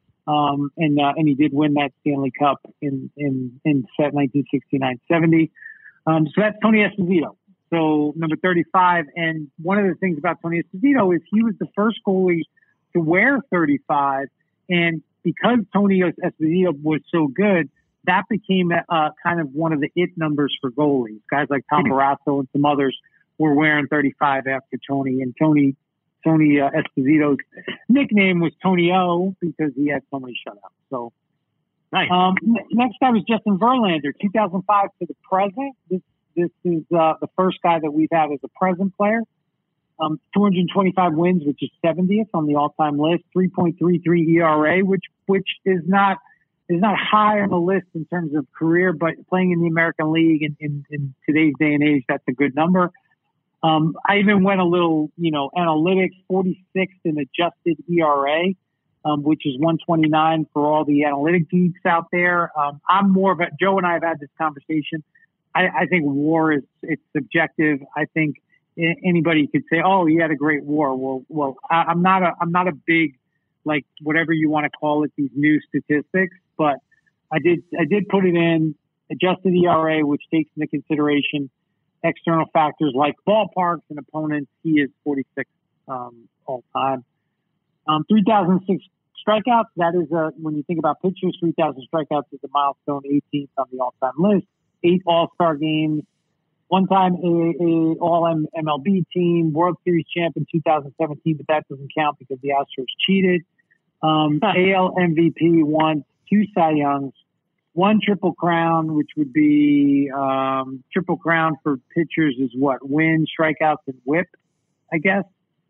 Um, and uh, and he did win that Stanley Cup in in in nineteen sixty-nine seventy. Um, so that's Tony Esposito. So number thirty-five. And one of the things about Tony Esposito is he was the first goalie to wear thirty-five. And because Tony Esposito was so good, that became uh, kind of one of the it numbers for goalies. Guys like Tom Barrasso and some others were wearing thirty-five after Tony. And Tony Tony uh, Esposito's nickname was Tony O because he had so many shutouts. So nice. Um, next guy was Justin Verlander, two thousand five to the present. This this is uh, the first guy that we've had as a present player. Um, two hundred twenty-five wins, which is seventieth on the all-time list. three point three three E R A, which which is not is not high on the list in terms of career, but playing in the American League in, in, in today's day and age, that's a good number. Um, I even went a little, you know, analytics, forty-sixth in adjusted E R A, um, which is one twenty-nine for all the analytic geeks out there. Um, I'm more of a, Joe and I have had this conversation. I, I think WAR is, it's subjective. I think anybody could say, oh, he had a great WAR. Well, well, I, I'm not a, I'm not a big, like whatever you want to call it, these new statistics, but I did, I did put it in adjusted E R A, which takes into consideration external factors like ballparks and opponents. He is forty-six um, all time. Um, three thousand six strikeouts. That is a, when you think about pitchers, three thousand strikeouts is a milestone, eighteenth on the all-time list. Eight All-Star games. One time a, a all M L B team, World Series champ in two thousand seventeen, but that doesn't count because the Astros cheated. Um, A L M V P once, two Cy Youngs, one Triple Crown, which would be um, Triple Crown for pitchers is what? Wins, strikeouts, and whip, I guess.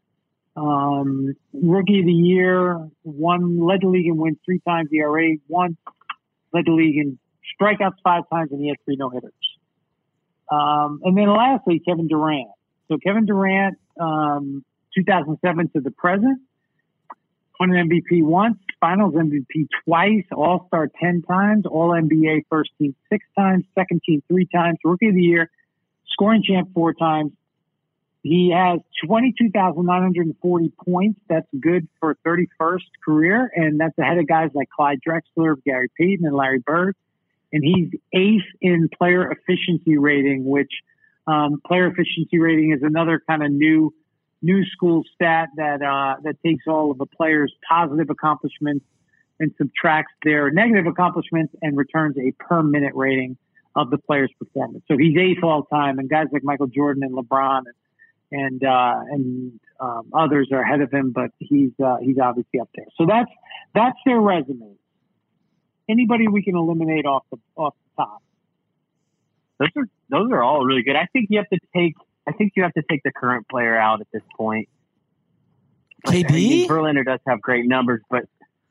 Um, Rookie of the Year, one, led the league in wins three times, E R A once, led the league in strikeouts five times, and he had three no-hitters. Um, and then lastly, Kevin Durant. So Kevin Durant, um, two thousand seven to the present, won an M V P once, Finals M V P twice, All-Star ten times, All-N B A first team six times, second team three times, Rookie of the Year, scoring champ four times. He has twenty-two thousand nine hundred forty points. That's good for thirty-first career, and that's ahead of guys like Clyde Drexler, Gary Payton, and Larry Bird. And he's eighth in player efficiency rating, which um, player efficiency rating is another kind of new new school stat that uh, that takes all of a player's positive accomplishments and subtracts their negative accomplishments and returns a per minute rating of the player's performance. So he's eighth all time, and guys like Michael Jordan and LeBron and and, uh, and um, others are ahead of him, but he's uh, he's obviously up there. So that's that's their resume. Anybody we can eliminate off the off the top. Those are those are all really good. I think you have to take. I think you have to take the current player out at this point. K D? Like, Verlander does have great numbers, but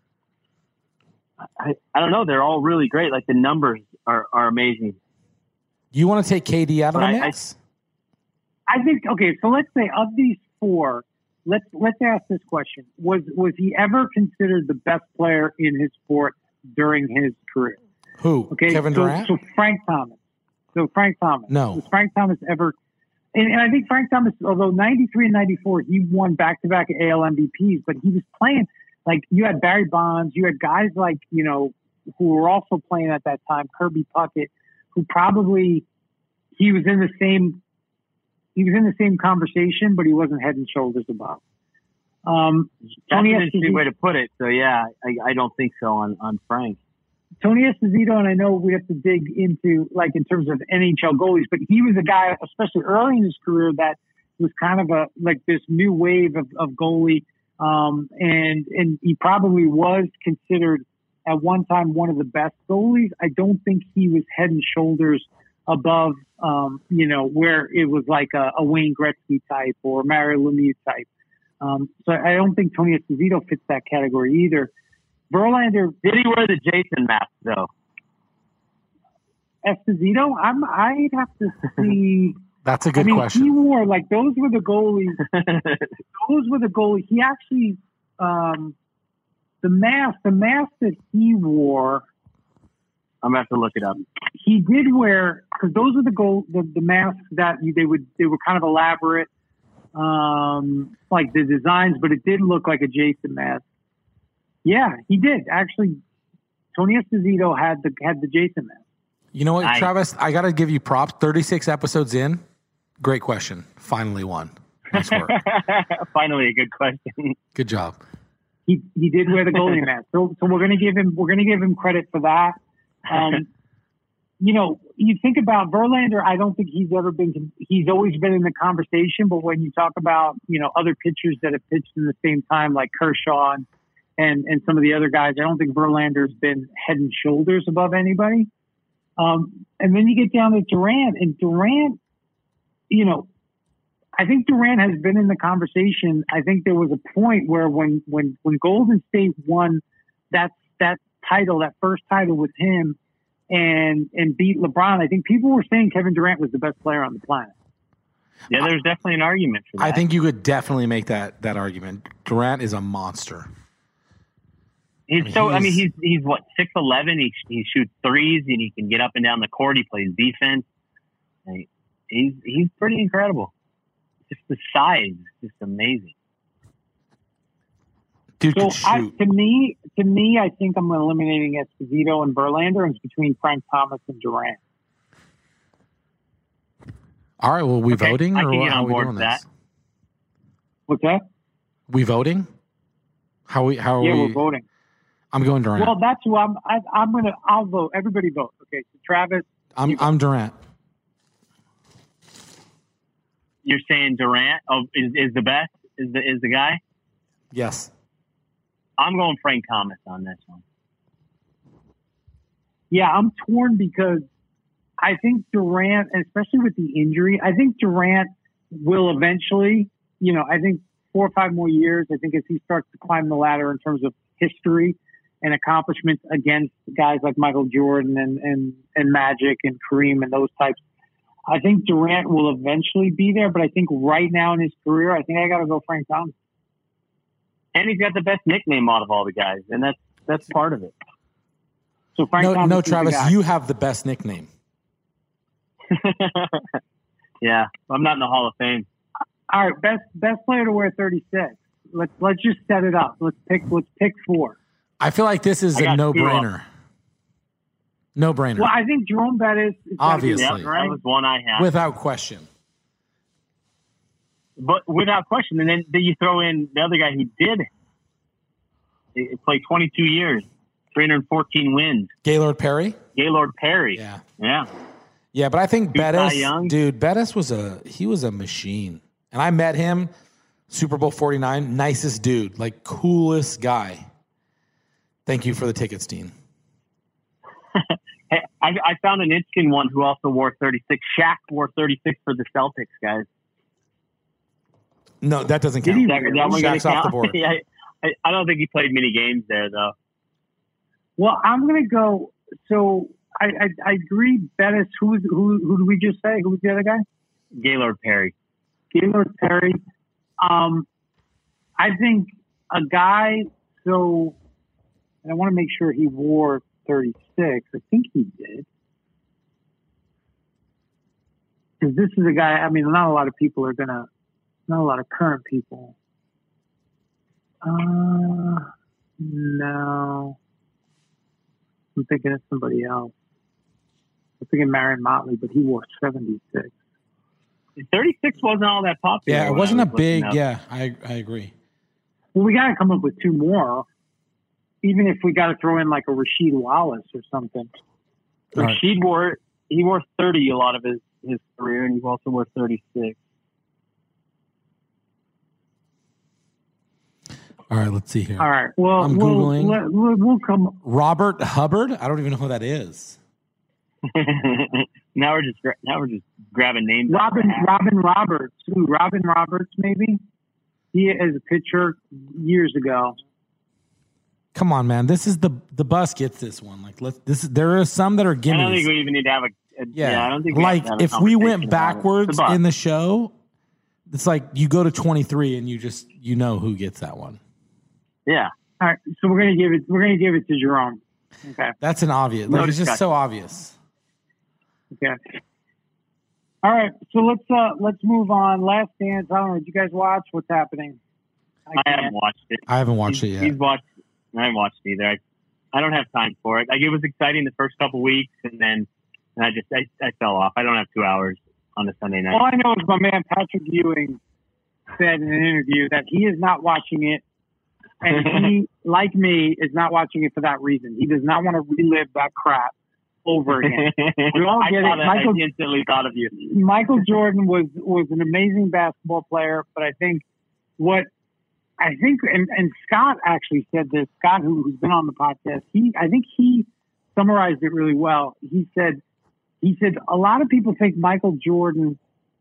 I, I don't know. They're all really great. Like the numbers are, are amazing. You want to take K D out of but the I, mix? I, I think okay. So let's say of these four, let's let's ask this question: Was was he ever considered the best player in his sport during his career? Who? Okay, Kevin so, Durant? So Frank Thomas. So Frank Thomas. No. Was Frank Thomas ever? And, and I think Frank Thomas, although ninety-three and ninety-four, he won back-to-back A L M V Ps, but he was playing like you had Barry Bonds, you had guys like you know who were also playing at that time, Kirby Puckett, who probably he was in the same he was in the same conversation, but he wasn't head and shoulders above. Um, That's Tony an interesting Esposito, way to put it. So yeah, I, I don't think so on, on Frank. Tony Esposito, and I know we have to dig into like in terms of N H L goalies, but he was a guy, especially early in his career, that was kind of a like this new wave of, of goalie, um, and and he probably was considered at one time one of the best goalies. I don't think he was head and shoulders above, um, you know, where it was like a, a Wayne Gretzky type or Mario Lemieux type. Um, so I don't think Tony Esposito fits that category either. Verlander, did he wear the Jason mask though? Esposito, I'm. I'd have to see. That's a good I mean, question. He wore like those were the goalies. those were the goalies. He actually, um, the mask, the mask that he wore. I'm gonna have to look it up. He did wear because those are the goal the, the masks that they would they were kind of elaborate, um, like the designs, but it did look like a Jason mask. Yeah, he did actually. Tony Esposito had the had the Jason mask. You know what, I, Travis? I got to give you props. thirty-six episodes in. Great question. Finally won. Nice work. Finally, a good question. Good job. He he did wear the goalie mask, so so we're gonna give him we're gonna give him credit for that. Um, you know, you think about Verlander. I don't think he's ever been. He's always been in the conversation, but when you talk about you know other pitchers that have pitched in the same time, like Kershaw and and, and some of the other guys, I don't think Verlander's been head and shoulders above anybody. Um, and then you get down to Durant, and Durant, you know, I think Durant has been in the conversation. I think there was a point where when when when Golden State won that that title, that first title with him, and and beat LeBron, I think people were saying Kevin Durant was the best player on the planet. Yeah, there's definitely an argument for that. I think you could definitely make that that argument. Durant is a monster. He's I mean, so. he's, I mean, he's he's what six eleven. He he shoots threes and he can get up and down the court. He plays defense. He's he's pretty incredible. Just the size, just amazing. Dude so can shoot. I, to me, to me, I think I'm eliminating Esposito and Verlander, and it's between Frank Thomas and Durant. All right. Well, we Okay, voting I or can get how on are we board doing with that. this? What's that? We voting? How we? How are Yeah, we? we're voting. I'm going Durant. Well, that's who I'm. I, I'm gonna. I'll vote. Everybody vote. Okay, so Travis. I'm I'm Durant. You're saying Durant oh, is is the best? Is the is the guy? Yes. I'm going Frank Thomas on this one. Yeah, I'm torn because I think Durant, especially with the injury, I think Durant will eventually. You know, I think four or five more years. I think as he starts to climb the ladder in terms of history and accomplishments against guys like Michael Jordan and, and, and Magic and Kareem and those types, I think Durant will eventually be there. But I think right now in his career, I think I got to go Frank Thomas. And he's got the best nickname out of all the guys, and that's that's part of it. So Frank No, Thomas no, is the Travis, guy. you have the best nickname. Yeah, I'm not in the Hall of Fame. All right, best best player to wear thirty-six. Let's let's just set it up. Let's pick let's pick four. I feel like this is I a got two no-brainer. No-brainer. Well, I think Jerome Bettis is gotta be Obviously. Yeah, there, right? that was one I had. Without question. But without question, and then, then you throw in the other guy who did he played twenty-two years, three hundred fourteen wins. Gaylord Perry? Gaylord Perry. Yeah. Yeah. Yeah, but I think Two Cy Bettis, Young. dude, Bettis was a he was a machine. And I met him, Super Bowl forty-nine, nicest dude, like coolest guy. Thank you for the tickets, Dean. Hey, I, I found an interesting one who also wore thirty-six. Shaq wore thirty-six for the Celtics, guys. No, that doesn't Did count. he That, that one Shaq's gonna off the count? board. Yeah, I, I don't think he played many games there, though. Well, I'm gonna go. So I I, I agree. Bettis. Who was who? Who did we just say? Who was the other guy? Gaylord Perry. Gaylord Perry. Um, I think a guy. So, and I want to make sure he wore thirty-six. I think he did. Because this is a guy, I mean, not a lot of people are going to, not a lot of current people. Uh, no. I'm thinking of somebody else. I'm thinking Marion Motley, but he wore seventy-six. thirty-six wasn't all that popular. Yeah, it wasn't a big, yeah, I I agree. Well, we got to come up with two more, even if we got to throw in like a Rasheed Wallace or something. Right. Rasheed wore, he wore thirty a lot of his, his career, and he also wore thirty-six. All right, let's see here. All right, well, I'm we'll, Googling. We'll, we'll come. Robert Hubbard? I don't even know who that is. now we're just now we're just grabbing names. Robin Robin Roberts. Ooh, Robin Roberts, maybe. He is a pitcher years ago. Come on, man. This is the the bus gets this one. Like let's this is, there are some that are gimmies. I don't think we even need to have a, a yeah. yeah. I don't think we like have to have a if we went conversation backwards the in the show, it's like you go to twenty-three and you just you know who gets that one. Yeah. All right. So we're gonna give it. We're gonna give it to Jerome. Okay. That's an obvious. Like, No it's just discussion. so obvious. Okay. All right. So let's uh let's move on. Last Dance. I don't know. Did you guys watch? What's happening? I, I haven't watched it. I haven't watched he's, it yet. He's watched. I haven't watched it either. I, I don't have time for it. Like it was exciting the first couple weeks, and then and I just I, I fell off. I don't have two hours on a Sunday night. All I know is my man Patrick Ewing said in an interview that he is not watching it, and he, like me, is not watching it for that reason. He does not want to relive that crap over again. We all I get saw it. that. Michael, I instantly thought of you. Michael Jordan was was an amazing basketball player, but I think what I think, and, and Scott actually said this. Scott, who, who's been on the podcast, he I think he summarized it really well. He said he said a lot of people think Michael Jordan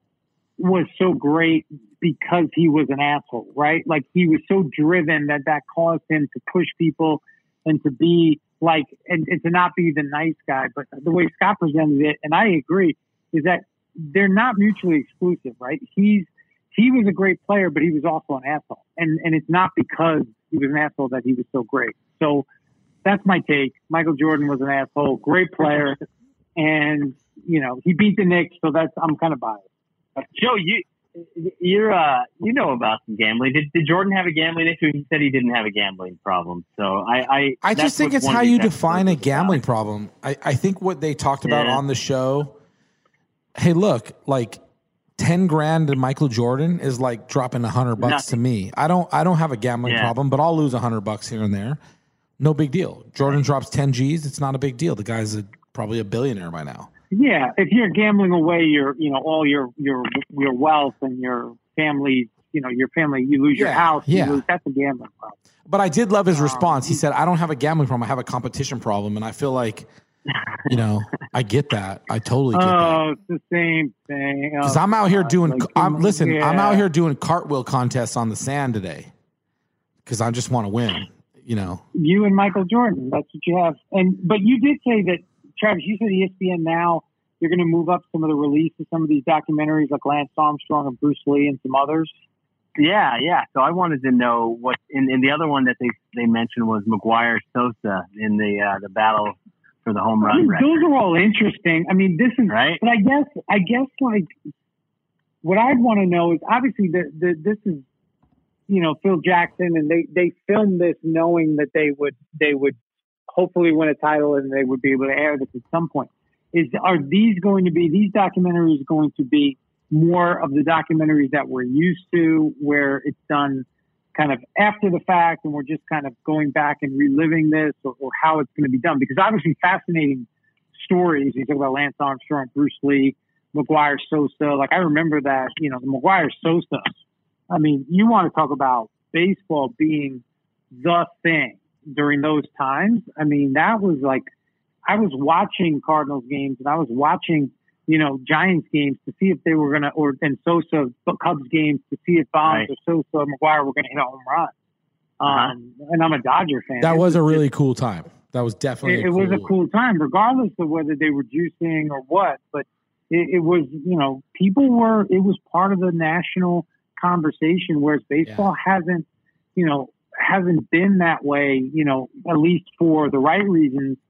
was so great because he was an asshole, right? Like he was so driven that that caused him to push people and to be like, and, and to not be the nice guy. But the way Scott presented it, and I agree, is that they're not mutually exclusive, right? He's, he was a great player, but he was also an asshole. And, and it's not because he was an asshole that he was so great. So that's my take. Michael Jordan was an asshole, great player. And, you know, he beat the Knicks. So that's, I'm kind of biased. Joe, you you're uh you know about some gambling. Did, did Jordan have a gambling issue? He said he didn't have a gambling problem. So I I, I just think it's how you define a gambling about. problem. I, I think what they talked about Yeah. on the show, hey, look, like ten grand to Michael Jordan is like dropping a hundred bucks Nothing. to me. I don't I don't have a gambling Yeah. problem, but I'll lose a hundred bucks here and there. No big deal. Jordan drops ten G's. It's not a big deal. The guy's a, probably a billionaire by now. Yeah, if you're gambling away your, you know, all your your your wealth and your family, you know, your family, you lose your Yeah, house. yeah. You lose, that's a gambling problem. But I did love his Um, response. He said, I don't have a gambling problem. I have a competition problem. And I feel like, you know, I get that. I totally get that. Oh, it's the same thing. Because Oh, I'm out here God, doing, like, I'm listen, yeah. I'm out here doing cartwheel contests on the sand today. Because I just want to win, you know. You and Michael Jordan, that's what you have. And but you did say that, Travis. You said E S P N now you're going to move up some of the release of some of these documentaries like Lance Armstrong and Bruce Lee and some others. Yeah, yeah. So I wanted to know what, and, and the other one that they they mentioned was McGuire Sosa in the uh, the battle for the home I run mean, record. those are all interesting. I mean, this is Right. But I guess I guess like what I'd want to know is obviously the, the this is you know Phil Jackson, and they they filmed this knowing that they would they would hopefully win a title and they would be able to air this at some point. Is are these going to be these documentaries going to be more of the documentaries that we're used to, where it's done kind of after the fact and we're just kind of going back and reliving this, or, or how it's going to be done? Because obviously fascinating stories. You talk about Lance Armstrong, Bruce Lee, McGuire Sosa. Like I remember that, you know, the McGuire Sosa. I mean, you want to talk about baseball being the thing during those times. I mean, that was like, I was watching Cardinals games and I was watching, you know, Giants games to see if they were going to, or and Sosa Cubs games to see if Bonds Right. or Sosa or McGuire were going to hit a home run. Um, and I'm a Dodger fan. That It was a just- really cool time. That was definitely it, a it cool, was a cool time, regardless of whether they were juicing or what. But it, it was, you know, people were. It was part of the national conversation, whereas baseball hasn't, you know, hasn't been that way. You know, at least for the right reasons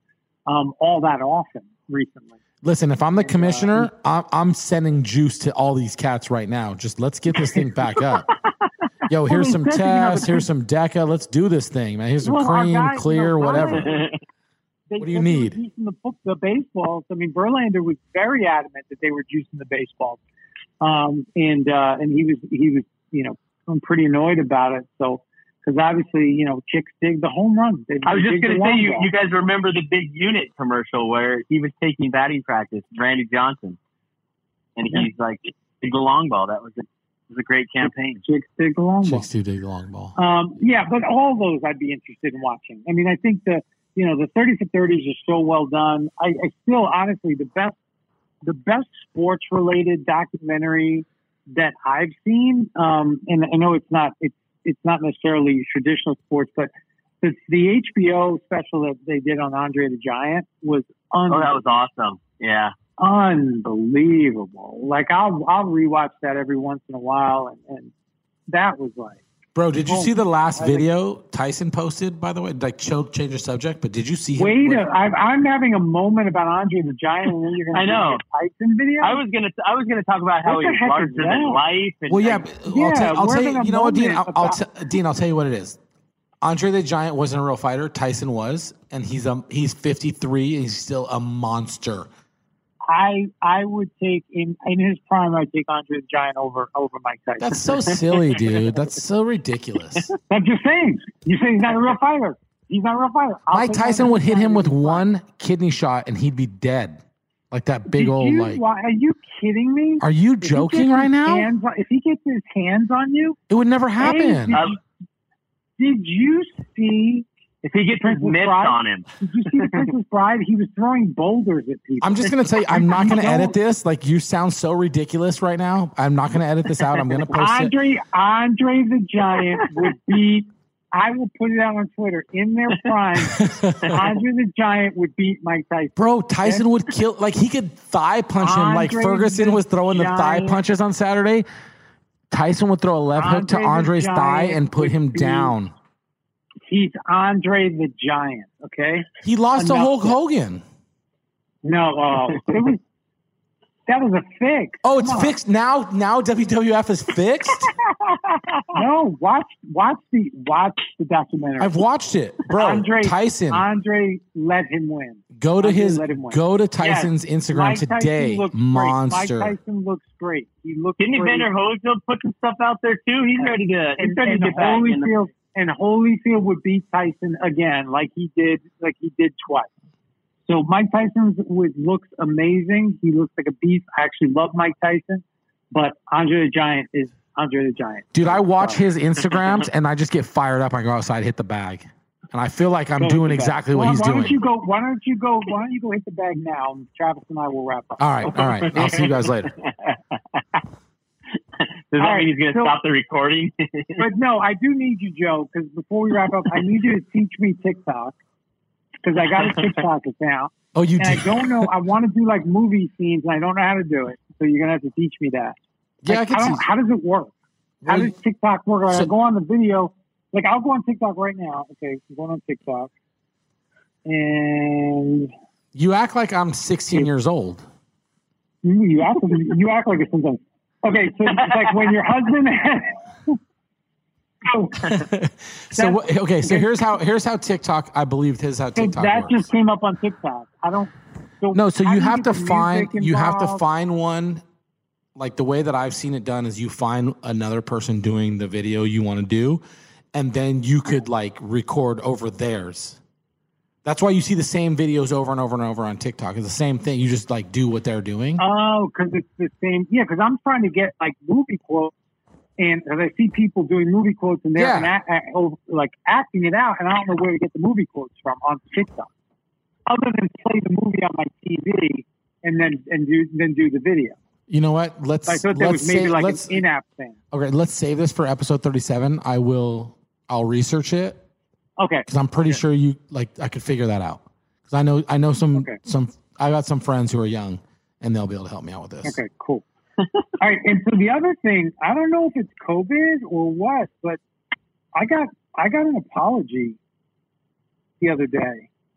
um, all that often recently. Listen, if I'm the And, commissioner, uh, I'm, I'm sending juice to all these cats right now. Just let's get this thing back up. Yo, Well, here's they some said, you know, Tess. the- Here's some Deca. Let's do this thing, man. Here's some Well, our cream, guys, clear, you know, whatever. Verlander, they What do you said they were need? juicing the, fo- the baseballs. I mean, Verlander was very adamant that they were juicing the baseballs, um, and uh, and he was he was you know I'm pretty annoyed about it. So because obviously you know chicks dig the home run. They, I was they just dig going the to say, long you, ball. you guys remember the big unit commercial where he was taking batting practice, Randy Johnson, and Yeah. he's like, dig the long ball. That was a, was a great campaign. Chicks dig the long ball. Chicks do dig the long ball. Um, yeah, but all those I'd be interested in watching. I mean, I think the you know the thirty for thirties are so well done. I, I still honestly the best the best sports related documentary that I've seen. Um, and I know it's not it's it's not necessarily traditional sports, but the, the H B O special that they did on Andre the Giant was Oh, un- that was awesome. Yeah. unbelievable. Like I'll I'll rewatch that every once in a while, and, and that was like. Bro, did you Oh, see the last I think- video Tyson posted, by the way? Like, chill, change the subject, but did you see him? Wait, Wait. a, I'm, I'm having a moment about Andre the Giant, and then you're going I to know. a Tyson video. I was gonna I was gonna talk about how What he the was heck larger is than that? life. And Well, yeah, like, but I'll, Yeah, tell, I'll we're tell having you. a You know what, Dean? moment I'll, I'll about- t- Dean, I'll tell you what it is. Andre the Giant wasn't a real fighter. Tyson was, and he's um he's fifty-three, and he's still a monster. I I would take in in his prime. I'd take Andre the Giant over over Mike Tyson. That's so silly, dude. That's so ridiculous. I'm just saying. You say he's not a real fighter. He's not a real fighter. I'll Mike take Tyson Andre would the hit him Giant with in his prime. one kidney shot, and he'd be dead. Like that big Did old you, like. why, are you kidding me? Are you If he joking gets right his now? hands on- if he gets his hands on you, It would never Hey, happen. did, you, did you see? if he gets his Princess mitts Bride? on him. Did you see the Princess Bride? He was throwing boulders at people. I'm just gonna tell you, I'm not gonna Don't- edit this. Like, you sound so ridiculous right now. I'm not gonna edit this out. I'm gonna post it. Andre Andre the Giant would beat. I will put it out on Twitter. In their prime, Andre the Giant would beat Mike Tyson. Bro, Tyson would kill. Like, he could thigh punch him. Like Andre Ferguson the was throwing the thigh Giant- punches on Saturday. Tyson would throw a left hook to Andre the Andre's thigh Giant and put would him be- down. He's Andre the Giant. Okay. He lost to Enough Hulk said. Hogan. No, uh, it was that was a fix. Oh, it's Come on. fixed now. Now W W F is fixed. No, watch watch the watch the documentary. I've watched it, bro. Andre Tyson, Andre let him win. go to Andre his let him win. go to Tyson's Yes, Instagram Mike Tyson today. looks great. Monster. Mike Tyson looks great. He looks Didn't great. Evander Holyfield put some stuff out there too? He's ready to he's and, ready and to get back in the Holyfield and Holyfield would beat Tyson again, like he did, like he did twice. So Mike Tyson would, looks amazing. He looks like a beast. I actually love Mike Tyson, but Andre the Giant is Andre the Giant. Dude, I watch Sorry. his Instagrams and I just get fired up. I go outside, hit the bag, and I feel like I'm Go doing hit the bag. exactly what why, he's why doing. Don't you go, why don't you go? Why don't you go hit the bag now? And Travis and I will wrap up. All right, all right. I'll see you guys later. Does that All mean right, he's going to so- stop the recording? But no, I do need you, Joe, because before we wrap up, I need you to teach me TikTok because I got a TikTok account. Oh, you and did? I don't know. I want to do like movie scenes, and I don't know how to do it. So you're gonna have to teach me that. Yeah, Like, I can don't- see. How does it work? How Well, does TikTok work? Like, so- I go on the video. Like I'll go on TikTok right now. Okay, I'm going on TikTok, and You act like I'm sixteen years old. you you act you act like it's something. Okay, so it's like when your husband. so, So what- okay, so okay. here's how here's how TikTok. I believe here's how so TikTok that works. just came up on TikTok. I don't. So No, so how you do have to get the find music you have to involved? find one. Like the way that I've seen it done is you find another person doing the video you want to do, and then you could like record over theirs. That's why you see the same videos over and over and over on TikTok. It's the same thing. You just like do what they're doing. Oh, because it's the same. Yeah, because I'm trying to get like movie quotes, and because I see people doing movie quotes and they're Yeah. an act, act, oh, like acting it out, and I don't know where to get the movie quotes from on TikTok, other than play the movie on my T V and then and do then do the video. You know what? Let's I thought that let's was maybe say, like let's, an in-app thing. okay. Let's save this for episode thirty-seven. I will. I'll research it Okay. because I'm pretty sure you like. I could figure that out because I know I know some Okay. some. I got some friends who are young, and they'll be able to help me out with this. Okay, cool. All right, and so the other thing, I don't know if it's COVID or what, but I got I got an apology the other day.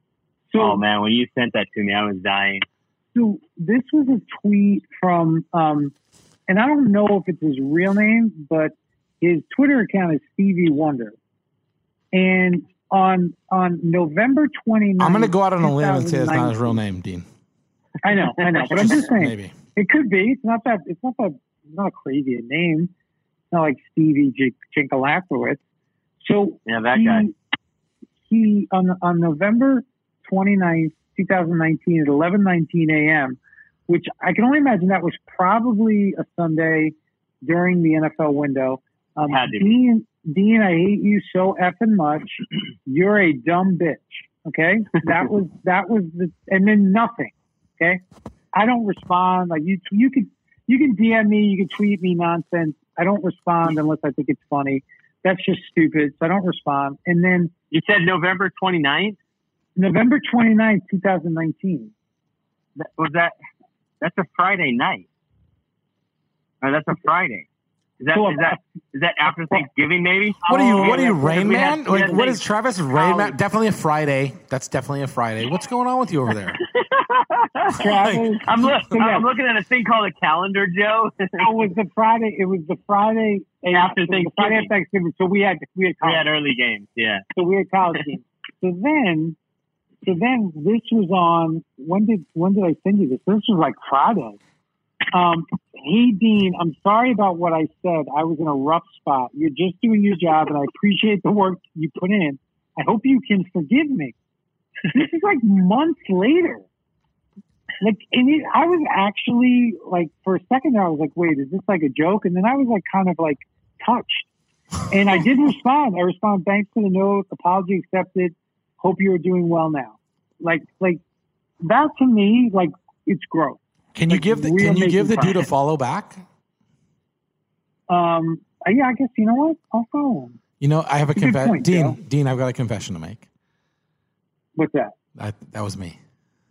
So, oh man, when you sent that to me, I was dying. So this was a tweet from, um, and I don't know if it's his real name, but his Twitter account is Stevie Wonder. And on on November twenty-ninth, I'm going to go out on a limb and say it's not his real name, Dean. I know, I know, but I'm just saying Maybe. it could be. It's not that. It's not that. It's not a crazy name. It's not like Stevie J- Jinkalakowicz. So yeah, that he, guy. He on on November twenty-ninth, twenty nineteen at eleven nineteen a.m., which I can only imagine that was probably a Sunday during the N F L window. Um, Had to be. Dean, Dean, I hate you so effing much. You're a dumb bitch. Okay, that was that was the, and then nothing. Okay, I don't respond. Like you, you can you can D M me, you can tweet me nonsense. I don't respond unless I think it's funny. That's just stupid. So I don't respond. And then you said November twenty-ninth? November twenty-ninth, twenty nineteen. That, was that? That's a Friday night. Or that's a Friday. Is that is that is that after Thanksgiving? Maybe. What are you? Oh, What are you, yeah, Rain we Man? had- we Like, had what is Travis Rain Man? Oh. Definitely a Friday. That's definitely a Friday. What's going on with you over there? Travis, I'm, look, yeah. I'm looking at a thing called a calendar, Joe. it was the Friday. It was the Friday After it was the Friday Thanksgiving. after Thanksgiving. So we had we had We college. had early games. Yeah. So we had college games. So then, so then this was on. When did when did I send you this? This was like Friday. Um, hey Dean, I'm sorry about what I said. I was in a rough spot. You're just doing your job, and I appreciate the work you put in. I hope you can forgive me. This is like months later. Like, and it, I was actually like, for a second there, I was like, wait, is this like a joke? And then I was like, kind of like touched. And I did respond. I respond, thanks for the note, apology accepted. Hope you are doing well now. Like, like that to me, like, it's growth. Can you Like, give the real Can you give the making dude a progress. follow back? Um, yeah, I guess, you know what? I'll follow him. You know, I have a That's a good confession. point, Dean, Joe. Dean, I've got a confession to make. What's that? That that was me.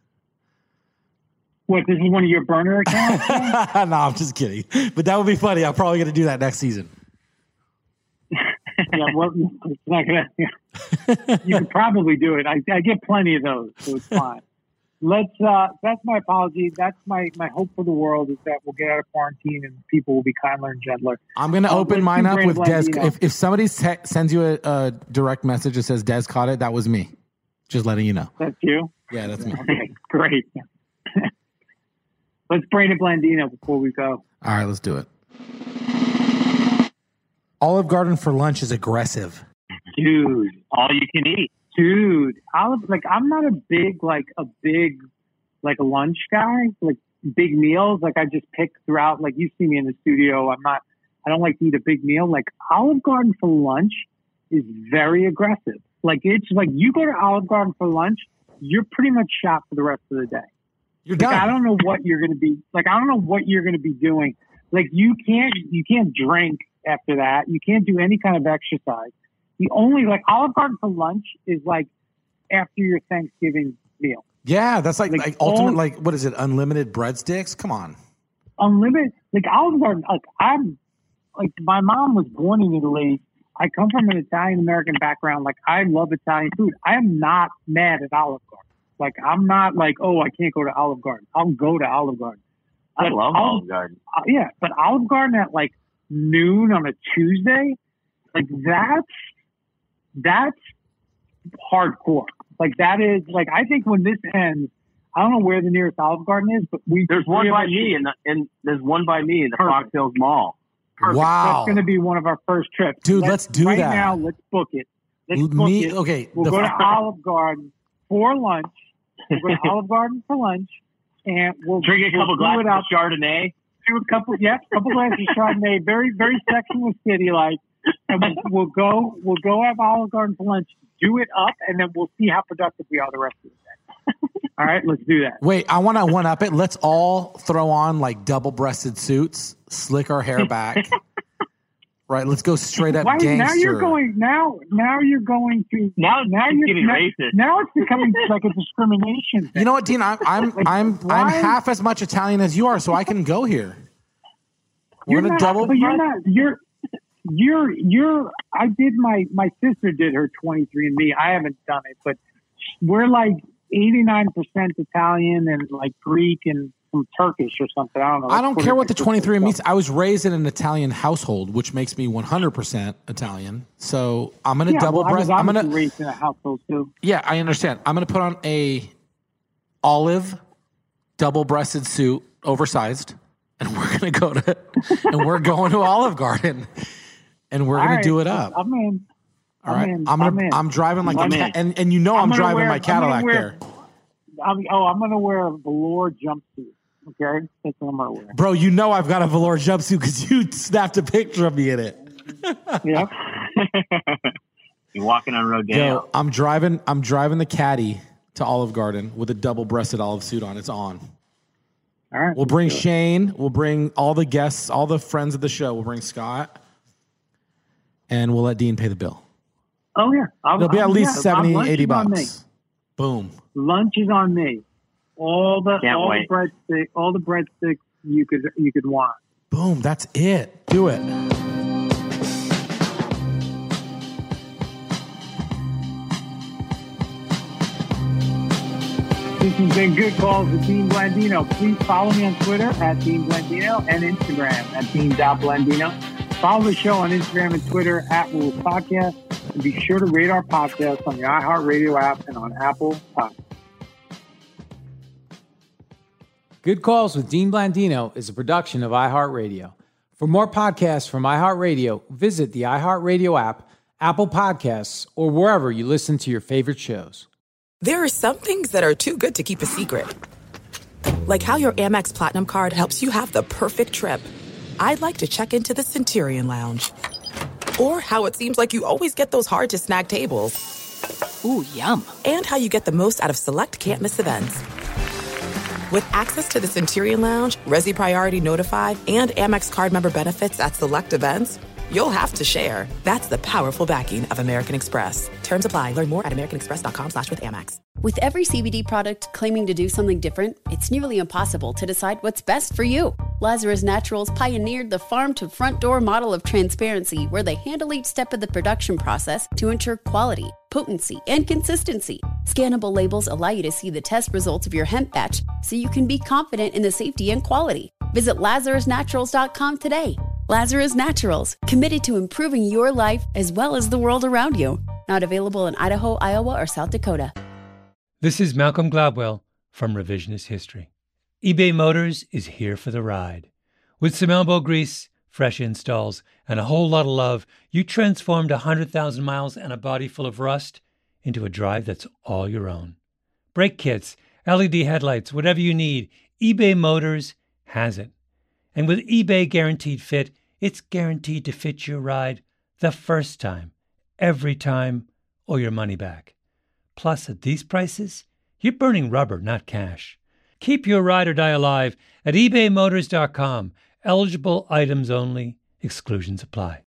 What, this is one of your burner accounts? No, I'm just kidding. But that would be funny. I'm probably going to do that next season. Yeah, well, it's not gonna. Yeah. You could probably do it. I, I get plenty of those, so it's fine. Let's. Uh, that's my apology. That's my my hope for the world is that we'll get out of quarantine and people will be kinder and gentler. I'm going to Um, open let's mine do up Brandon with Des. Blandino. If, if somebody te- sends you a, a direct message that says Des caught it, that was me. Just letting you know. That's you. Yeah, that's me. Okay, great. Let's Brandon Blandino before we go. All right, let's do it. Olive Garden for lunch is aggressive. Dude, all you can eat. Dude, Olive, like I'm not a big like a big like a lunch guy, like big meals. Like I just pick throughout. Like you see me in the studio. I'm not. I don't like to eat a big meal. Like Olive Garden for lunch is very aggressive. Like it's like you go to Olive Garden for lunch, you're pretty much shot for the rest of the day. You're like, done. I don't know what you're going to be like. I don't know what you're going to be doing. Like you can't you can't drink after that. You can't do any kind of exercise. The only like Olive Garden for lunch is like after your Thanksgiving meal. Yeah, that's like, Like, like ultimate, all- like, what is it? Unlimited breadsticks? Come on. Unlimited, like Olive Garden. Like I'm, like my mom was born in Italy. I come from an Italian American background. Like I love Italian food. I am not mad at Olive Garden. Like I'm not like, oh, I can't go to Olive Garden. I'll go to Olive Garden. I But love Olive- Olive Garden. Uh, yeah, but Olive Garden at like noon on a Tuesday, like that's that's hardcore. Like that is like I think when this ends, I don't know where the nearest Olive Garden is, but we There's one three of by us- me, and and there's one by me in the Perfect. Fox Hills Mall. Perfect. Wow. That's going to be one of our first trips, Dude, let's do right that. now. Let's book it. Let's book Me, it. okay. We'll the- go to Olive Garden for lunch. We'll go to Olive Garden for lunch, and we'll Drink a we'll couple do glasses it out. of Chardonnay. Do a couple, yeah, a couple glasses of Chardonnay, very, very sexy and city like. And we'll, we'll go, we'll go have Olive Garden for lunch, do it up, and then we'll see how productive we are the rest of the day. All right, let's do that. Wait, I want to one up it. Let's all throw on like double breasted suits, slick our hair back. Right, let's go straight up Why, gangster. now you're going now. Now you're going to Now, now it's you're getting now, racist. now it's becoming like a discrimination thing. You know what, Dean? I'm I'm Like, I'm I'm why- half as much Italian as you are, so I can go here. We're You're gonna not, double. but you're not. You're you're you're. I did my my sister did her twenty-three and me. I haven't done it, but we're like eighty-nine percent Italian and like Greek and some Turkish or something. I don't know. I don't care what the twenty-three and me means. I was raised in an Italian household, which makes me one hundred percent Italian. So I'm going to yeah, double well, breast. I was I'm going to raised in a household too. Yeah, I understand. I'm going to put on a olive double-breasted suit, oversized, and we're going to go to and we're going to Olive Garden, and we're going right, to do it up. I'm in. All right, I'm, in. I'm gonna. I'm, I'm driving like I'm a cat, and and you know I'm, I'm driving wear, my Cadillac wear, there. I'm, oh, I'm gonna wear a velour jumpsuit. Okay, that's what I'm gonna wear. Bro, you know I've got a velour jumpsuit because you snapped a picture of me in it. Yep. You're walking on Rodeo. Yo, I'm driving. I'm driving the Caddy to Olive Garden with a double-breasted olive suit on. It's on. All right. We'll bring Shane. We'll bring all the guests, all the friends of the show. We'll bring Scott, and we'll let Dean pay the bill. Oh yeah, I'll, it'll be at I'll, least yeah, seventy, eighty bucks. Boom. Lunch is on me. All the Can't all wait. the breadstick, all the breadsticks you could you could want. Boom. That's it. Do it. This has been Good Calls with Dean Blandino. Please follow me on Twitter at Dean Blandino and Instagram at Dean Blandino. Follow the show on Instagram and Twitter at Rules Podcast. And be sure to rate our podcast on the iHeartRadio app and on Apple Podcasts. Good Calls with Dean Blandino is a production of iHeartRadio. For more podcasts from iHeartRadio, visit the iHeartRadio app, Apple Podcasts, or wherever you listen to your favorite shows. There are some things that are too good to keep a secret. Like how your Amex Platinum card helps you have the perfect trip. I'd like to check into the Centurion Lounge. Or how it seems like you always get those hard-to-snag tables. Ooh, yum. And how you get the most out of select can't-miss events. With access to the Centurion Lounge, Resi Priority Notified, and Amex card member benefits at select events, you'll have to share. That's the powerful backing of American Express. Terms apply. Learn more at americanexpress.com slash with Amex. With every C B D product claiming to do something different, it's nearly impossible to decide what's best for you. Lazarus Naturals pioneered the farm-to-front-door model of transparency where they handle each step of the production process to ensure quality, potency, and consistency. Scannable labels allow you to see the test results of your hemp batch so you can be confident in the safety and quality. Visit lazarus naturals dot com today. Lazarus Naturals, committed to improving your life as well as the world around you. Not available in Idaho, Iowa, or South Dakota. This is Malcolm Gladwell from Revisionist History. eBay Motors is here for the ride. With some elbow grease, fresh installs, and a whole lot of love, you transformed one hundred thousand miles and a body full of rust into a drive that's all your own. Brake kits, L E D headlights, whatever you need, eBay Motors has it. And with eBay Guaranteed Fit, it's guaranteed to fit your ride the first time, every time, or your money back. Plus, at these prices, you're burning rubber, not cash. Keep your ride or die alive at ebay motors dot com. Eligible items only. Exclusions apply.